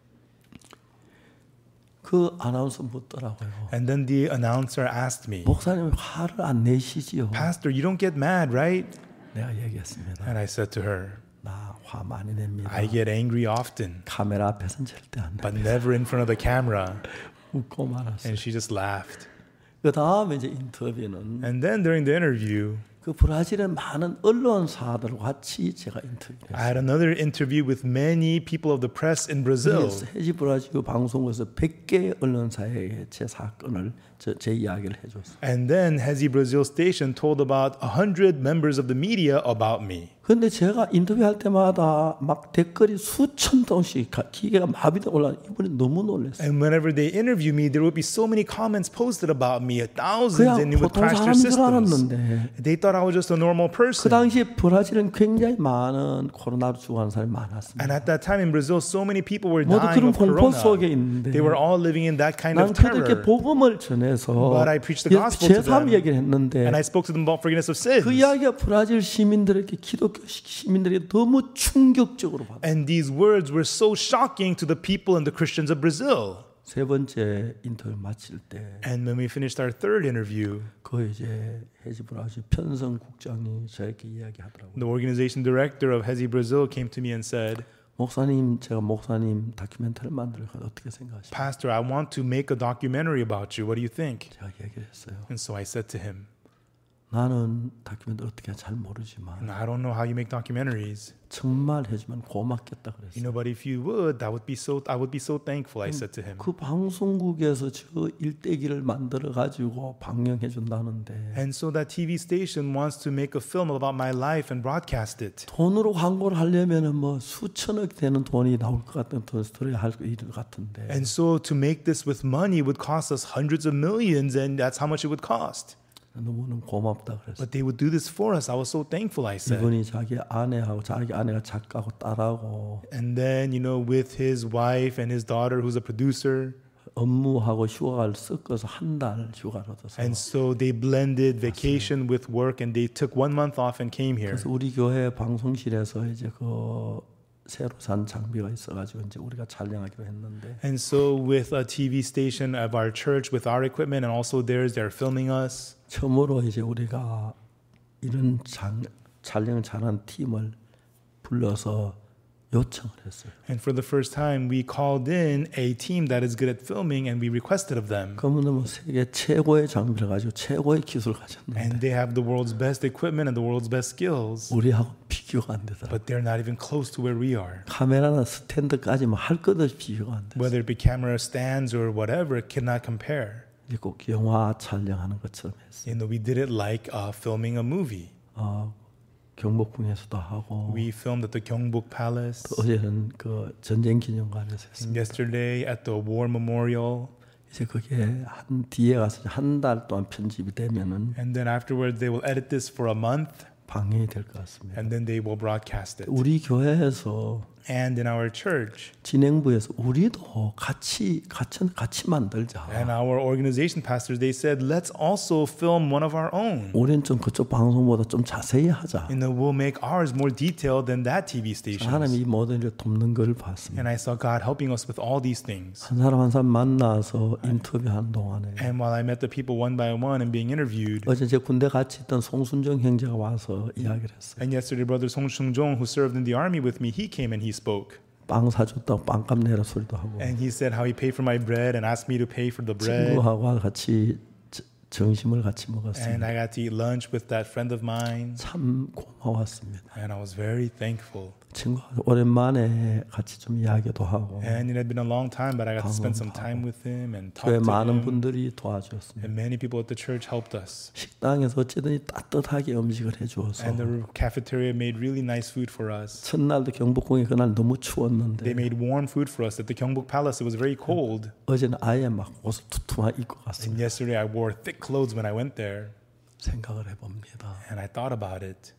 그 아나운서 묻더라고요. And then the announcer asked me, 목사님 화를 안 내시지요? Pastor, you don't get mad, right? 내가 얘기했습니다. And I said to her, 나 화 많이 냅니다. I get angry often, 카메라 앞에서는 절대 안 but 냅니다. never in front of the camera. 웃고 말았어요. And she just laughed. 그 다음에 이제 인터뷰는 And then during the interview, 그 브라질의 많은 언론사들과 같이 제가 인터뷰를 I 했어요. had another interview with many people of the press in Brazil. 그래서 해지 브라질 방송국에서 100개의 언론사에게 제 사건을 제 이야기를 해줬어요. And then Hezi Brazil station told about 100 members of the media about me. 그런데 제가 인터뷰할 때마다 막 댓글이 수천 통씩 기계가 마비돼 올라 이분이 너무 놀랐어요. And whenever they interview me, there would be so many comments posted about me, thousands, 그냥 and it would 보통 crash their 사람인 줄 systems. 알았는데 They thought I was just a normal 그 person. 당시에 브라질은 굉장히 많은 코로나로 죽어가는 사람이 많았습니다. And at that time in Brazil, so many people were 모두 dying 그런 of 공포 corona. 속에 있는데 They were all living in that kind 난 of 그들께 terror. 복음을 전해서 But I preached the gospel to 제3 them. 얘기를 했는데 And I spoke to them about forgiveness of sins. 그 이야기가 브라질 시민들에게 기독교 시민들에게 너무 충격적으로 받았어요. And these words were so shocking to the people and the Christians of Brazil. 세 번째 인터뷰 마칠 때 And when we finished our third interview, 그 이제 해지 브라질 편성 국장이 저에게 이야기하더라고요. the organization director of Hezi Brazil came to me and said, 목사님, 제가 목사님 다큐멘터리를 만들까 어떻게 생각하십니까? Pastor, I want to make a documentary about you. What do you think? 제가 얘기를 했어요. And so I said to him, 나는 다큐멘터리 어떻게 잘 모르지만 I don't know how you make documentaries. 정말 해주면 고맙겠다 You 그랬어요. know, but if you would, I would be so thankful, I said to him. 그 방송국에서 저 일대기를 만들어 가지고 방영해 준다는데 And so that TV station wants to make a film about my life and broadcast it. 돈으로 광고를 하려면은 뭐 수천억 되는 돈이 나올 것 같은 스토리 할 일 같은데 And so to make this with money would cost us hundreds of millions, and that's how much it would cost. 너무너무 고맙다 그랬어요. But they would do this for us. I was so thankful, I said. 이분이 자기 아내가 작가고 딸하고 And then, you know, with his wife and his daughter, who's a producer. 업무하고 휴가를 섞어서 한 달 휴가를 얻어서 And so they blended vacation with work, and they took 1 month off and came here. 그래서 우리 교회 방송실에서 이제 그 새로 산 장비가 있어가지고 이제 우리가 촬영하기로 했는데 And so with a TV station of our church, with our equipment and also theirs, they're filming us. 처음으로 이제 우리가 이런 촬영 잘하는 팀을 불러서 요청을 했어요. And for the first time, we called in a team that is good at filming, and we requested of them. 그러면 뭐 세계 최고의 장비를 가지고 최고의 기술을 가졌는데 And they have the world's best equipment and the world's best skills, 우리하고 비교가 안 되더라고요. but they're not even close to where we are. 카메라나 스탠드까지 뭐 할 것 없이 비교가 안 됐어요. Whether it be camera stands or whatever, it cannot compare. 이제 꼭 영화 촬영하는 것처럼 했어요. You know, we did it like filming a movie. 경복궁에서도 하고 We filmed at the Gyeongbok Palace. 또 어제는 그 전쟁 기념관에서 And 했습니다. yesterday at the War Memorial. 이제 그게 한 뒤에 가서 한 달 동안 편집이 되면은 And then afterwards, they will edit this for a month, 방영이 될 것 같습니다. and then they will broadcast it. 우리 교회에서 And in our church, 진행부에서 우리도 같이 만들자. and our organization pastors, they said, let's also film one of our own. 우리는 좀 그쪽 방송보다 좀 자세히 하자. And then we'll make ours more detailed than that TV station. 하나님이 이 모든 일을 돕는 걸 봤습니다. And I saw God helping us with all these things. 한 사람 한 사람 만나서 인터뷰하는 동안에 And while I met the people one by one and being interviewed, 어제 제 군대 같이 있던 송순정 형제가 와서 이야기를 했어요. and yesterday brother Song Chung-jong, who served in the army with me, he came and he spoke. 빵 사줬다고 빵값 내라 소리도 하고 And he said how he paid for my bread and asked me to pay for the bread. 친구하고 같이 점심을 같이 And 먹었습니다. I got to eat lunch with that friend of mine. 참 고마웠습니다. And I was very thankful. 친구가 오랜만에 같이 좀 이야기도 하고 And it had been a long time, but I got to spend some time with him and talk 교회 to 많은 him. 분들이 도와주었습니다. And many people at the church helped us. 식당에서 어쨌든 따뜻하게 음식을 해주어서 And the cafeteria made really nice food for us. 첫날도 경복궁이 그날 너무 추웠는데 They made warm food for us at the Gyeongbok Palace. It was very cold. 어제는 아예 막 옷을 두툼하게 입고 And 갔습니다. yesterday I wore thick clothes when I went there. 생각을 해봅니다. And I thought about it.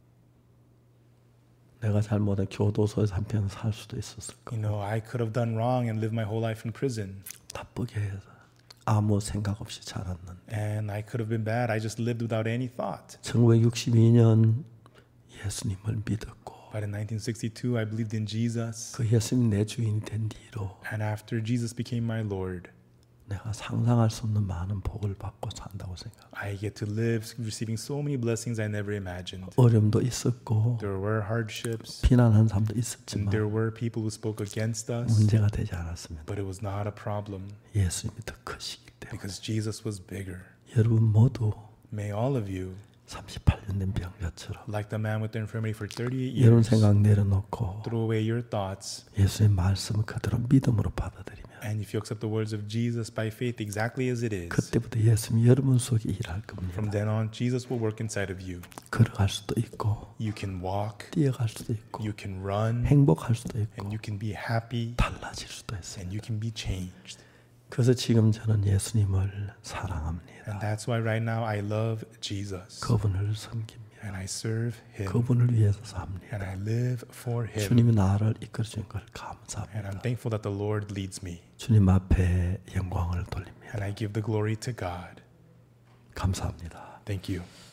내가 잘못한 교도소에서 한편 살 수도 있었을 You 거고 know, I could have done wrong and lived my whole life in prison. 나쁘게 해서 아무 생각 없이 살았는데 And I could have been bad. I just lived without any thought. 1962년 예수님을 믿었고 But in 1962, I believed in Jesus. 그 예수님 내 주인이 된 뒤로 And after Jesus became my Lord, 내가 상상할 수 없는 많은 복을 받고 산다고 생각. I get to live receiving so many blessings I never imagined. 어려움도 있었고 There were hardships, 비난한 사람도 and 있었지만 there were people who spoke against us, 문제가 되지 않았습니다. but it was not a problem 예수님이 더 크시기 때문에 because Jesus was bigger. 여러분 모두 May all of you 38년 된 병자처럼 Like the man with the infirmity for 38 여러분 years, 생각 내려놓고 throw away your thoughts, 예수의 말씀을 그대로 믿음으로 받아들이면 and if you accept the words of Jesus by faith exactly as it is, 그때부터 예수님이 여러분 속에 일할 겁니다. from then on, Jesus will work inside of you. 걸어갈 수도 있고 You can walk, 뛰어갈 수도 있고 you can run, 행복할 수도 있고 and you can be happy, 달라질 수도 있어요. and you can be changed. 그래서 지금 저는 예수님을 사랑합니다. And that's why right now I love Jesus. 그분을 섬깁니다. And I serve Him. 그분을 위해서 삽니다. And I live for Him. 주님이 나를 이끌어 주신 걸 And 감사합니다. I'm thankful that the Lord leads me. 주님 앞에 영광을 돌립니다. And I give the glory to God. 감사합니다. Thank you.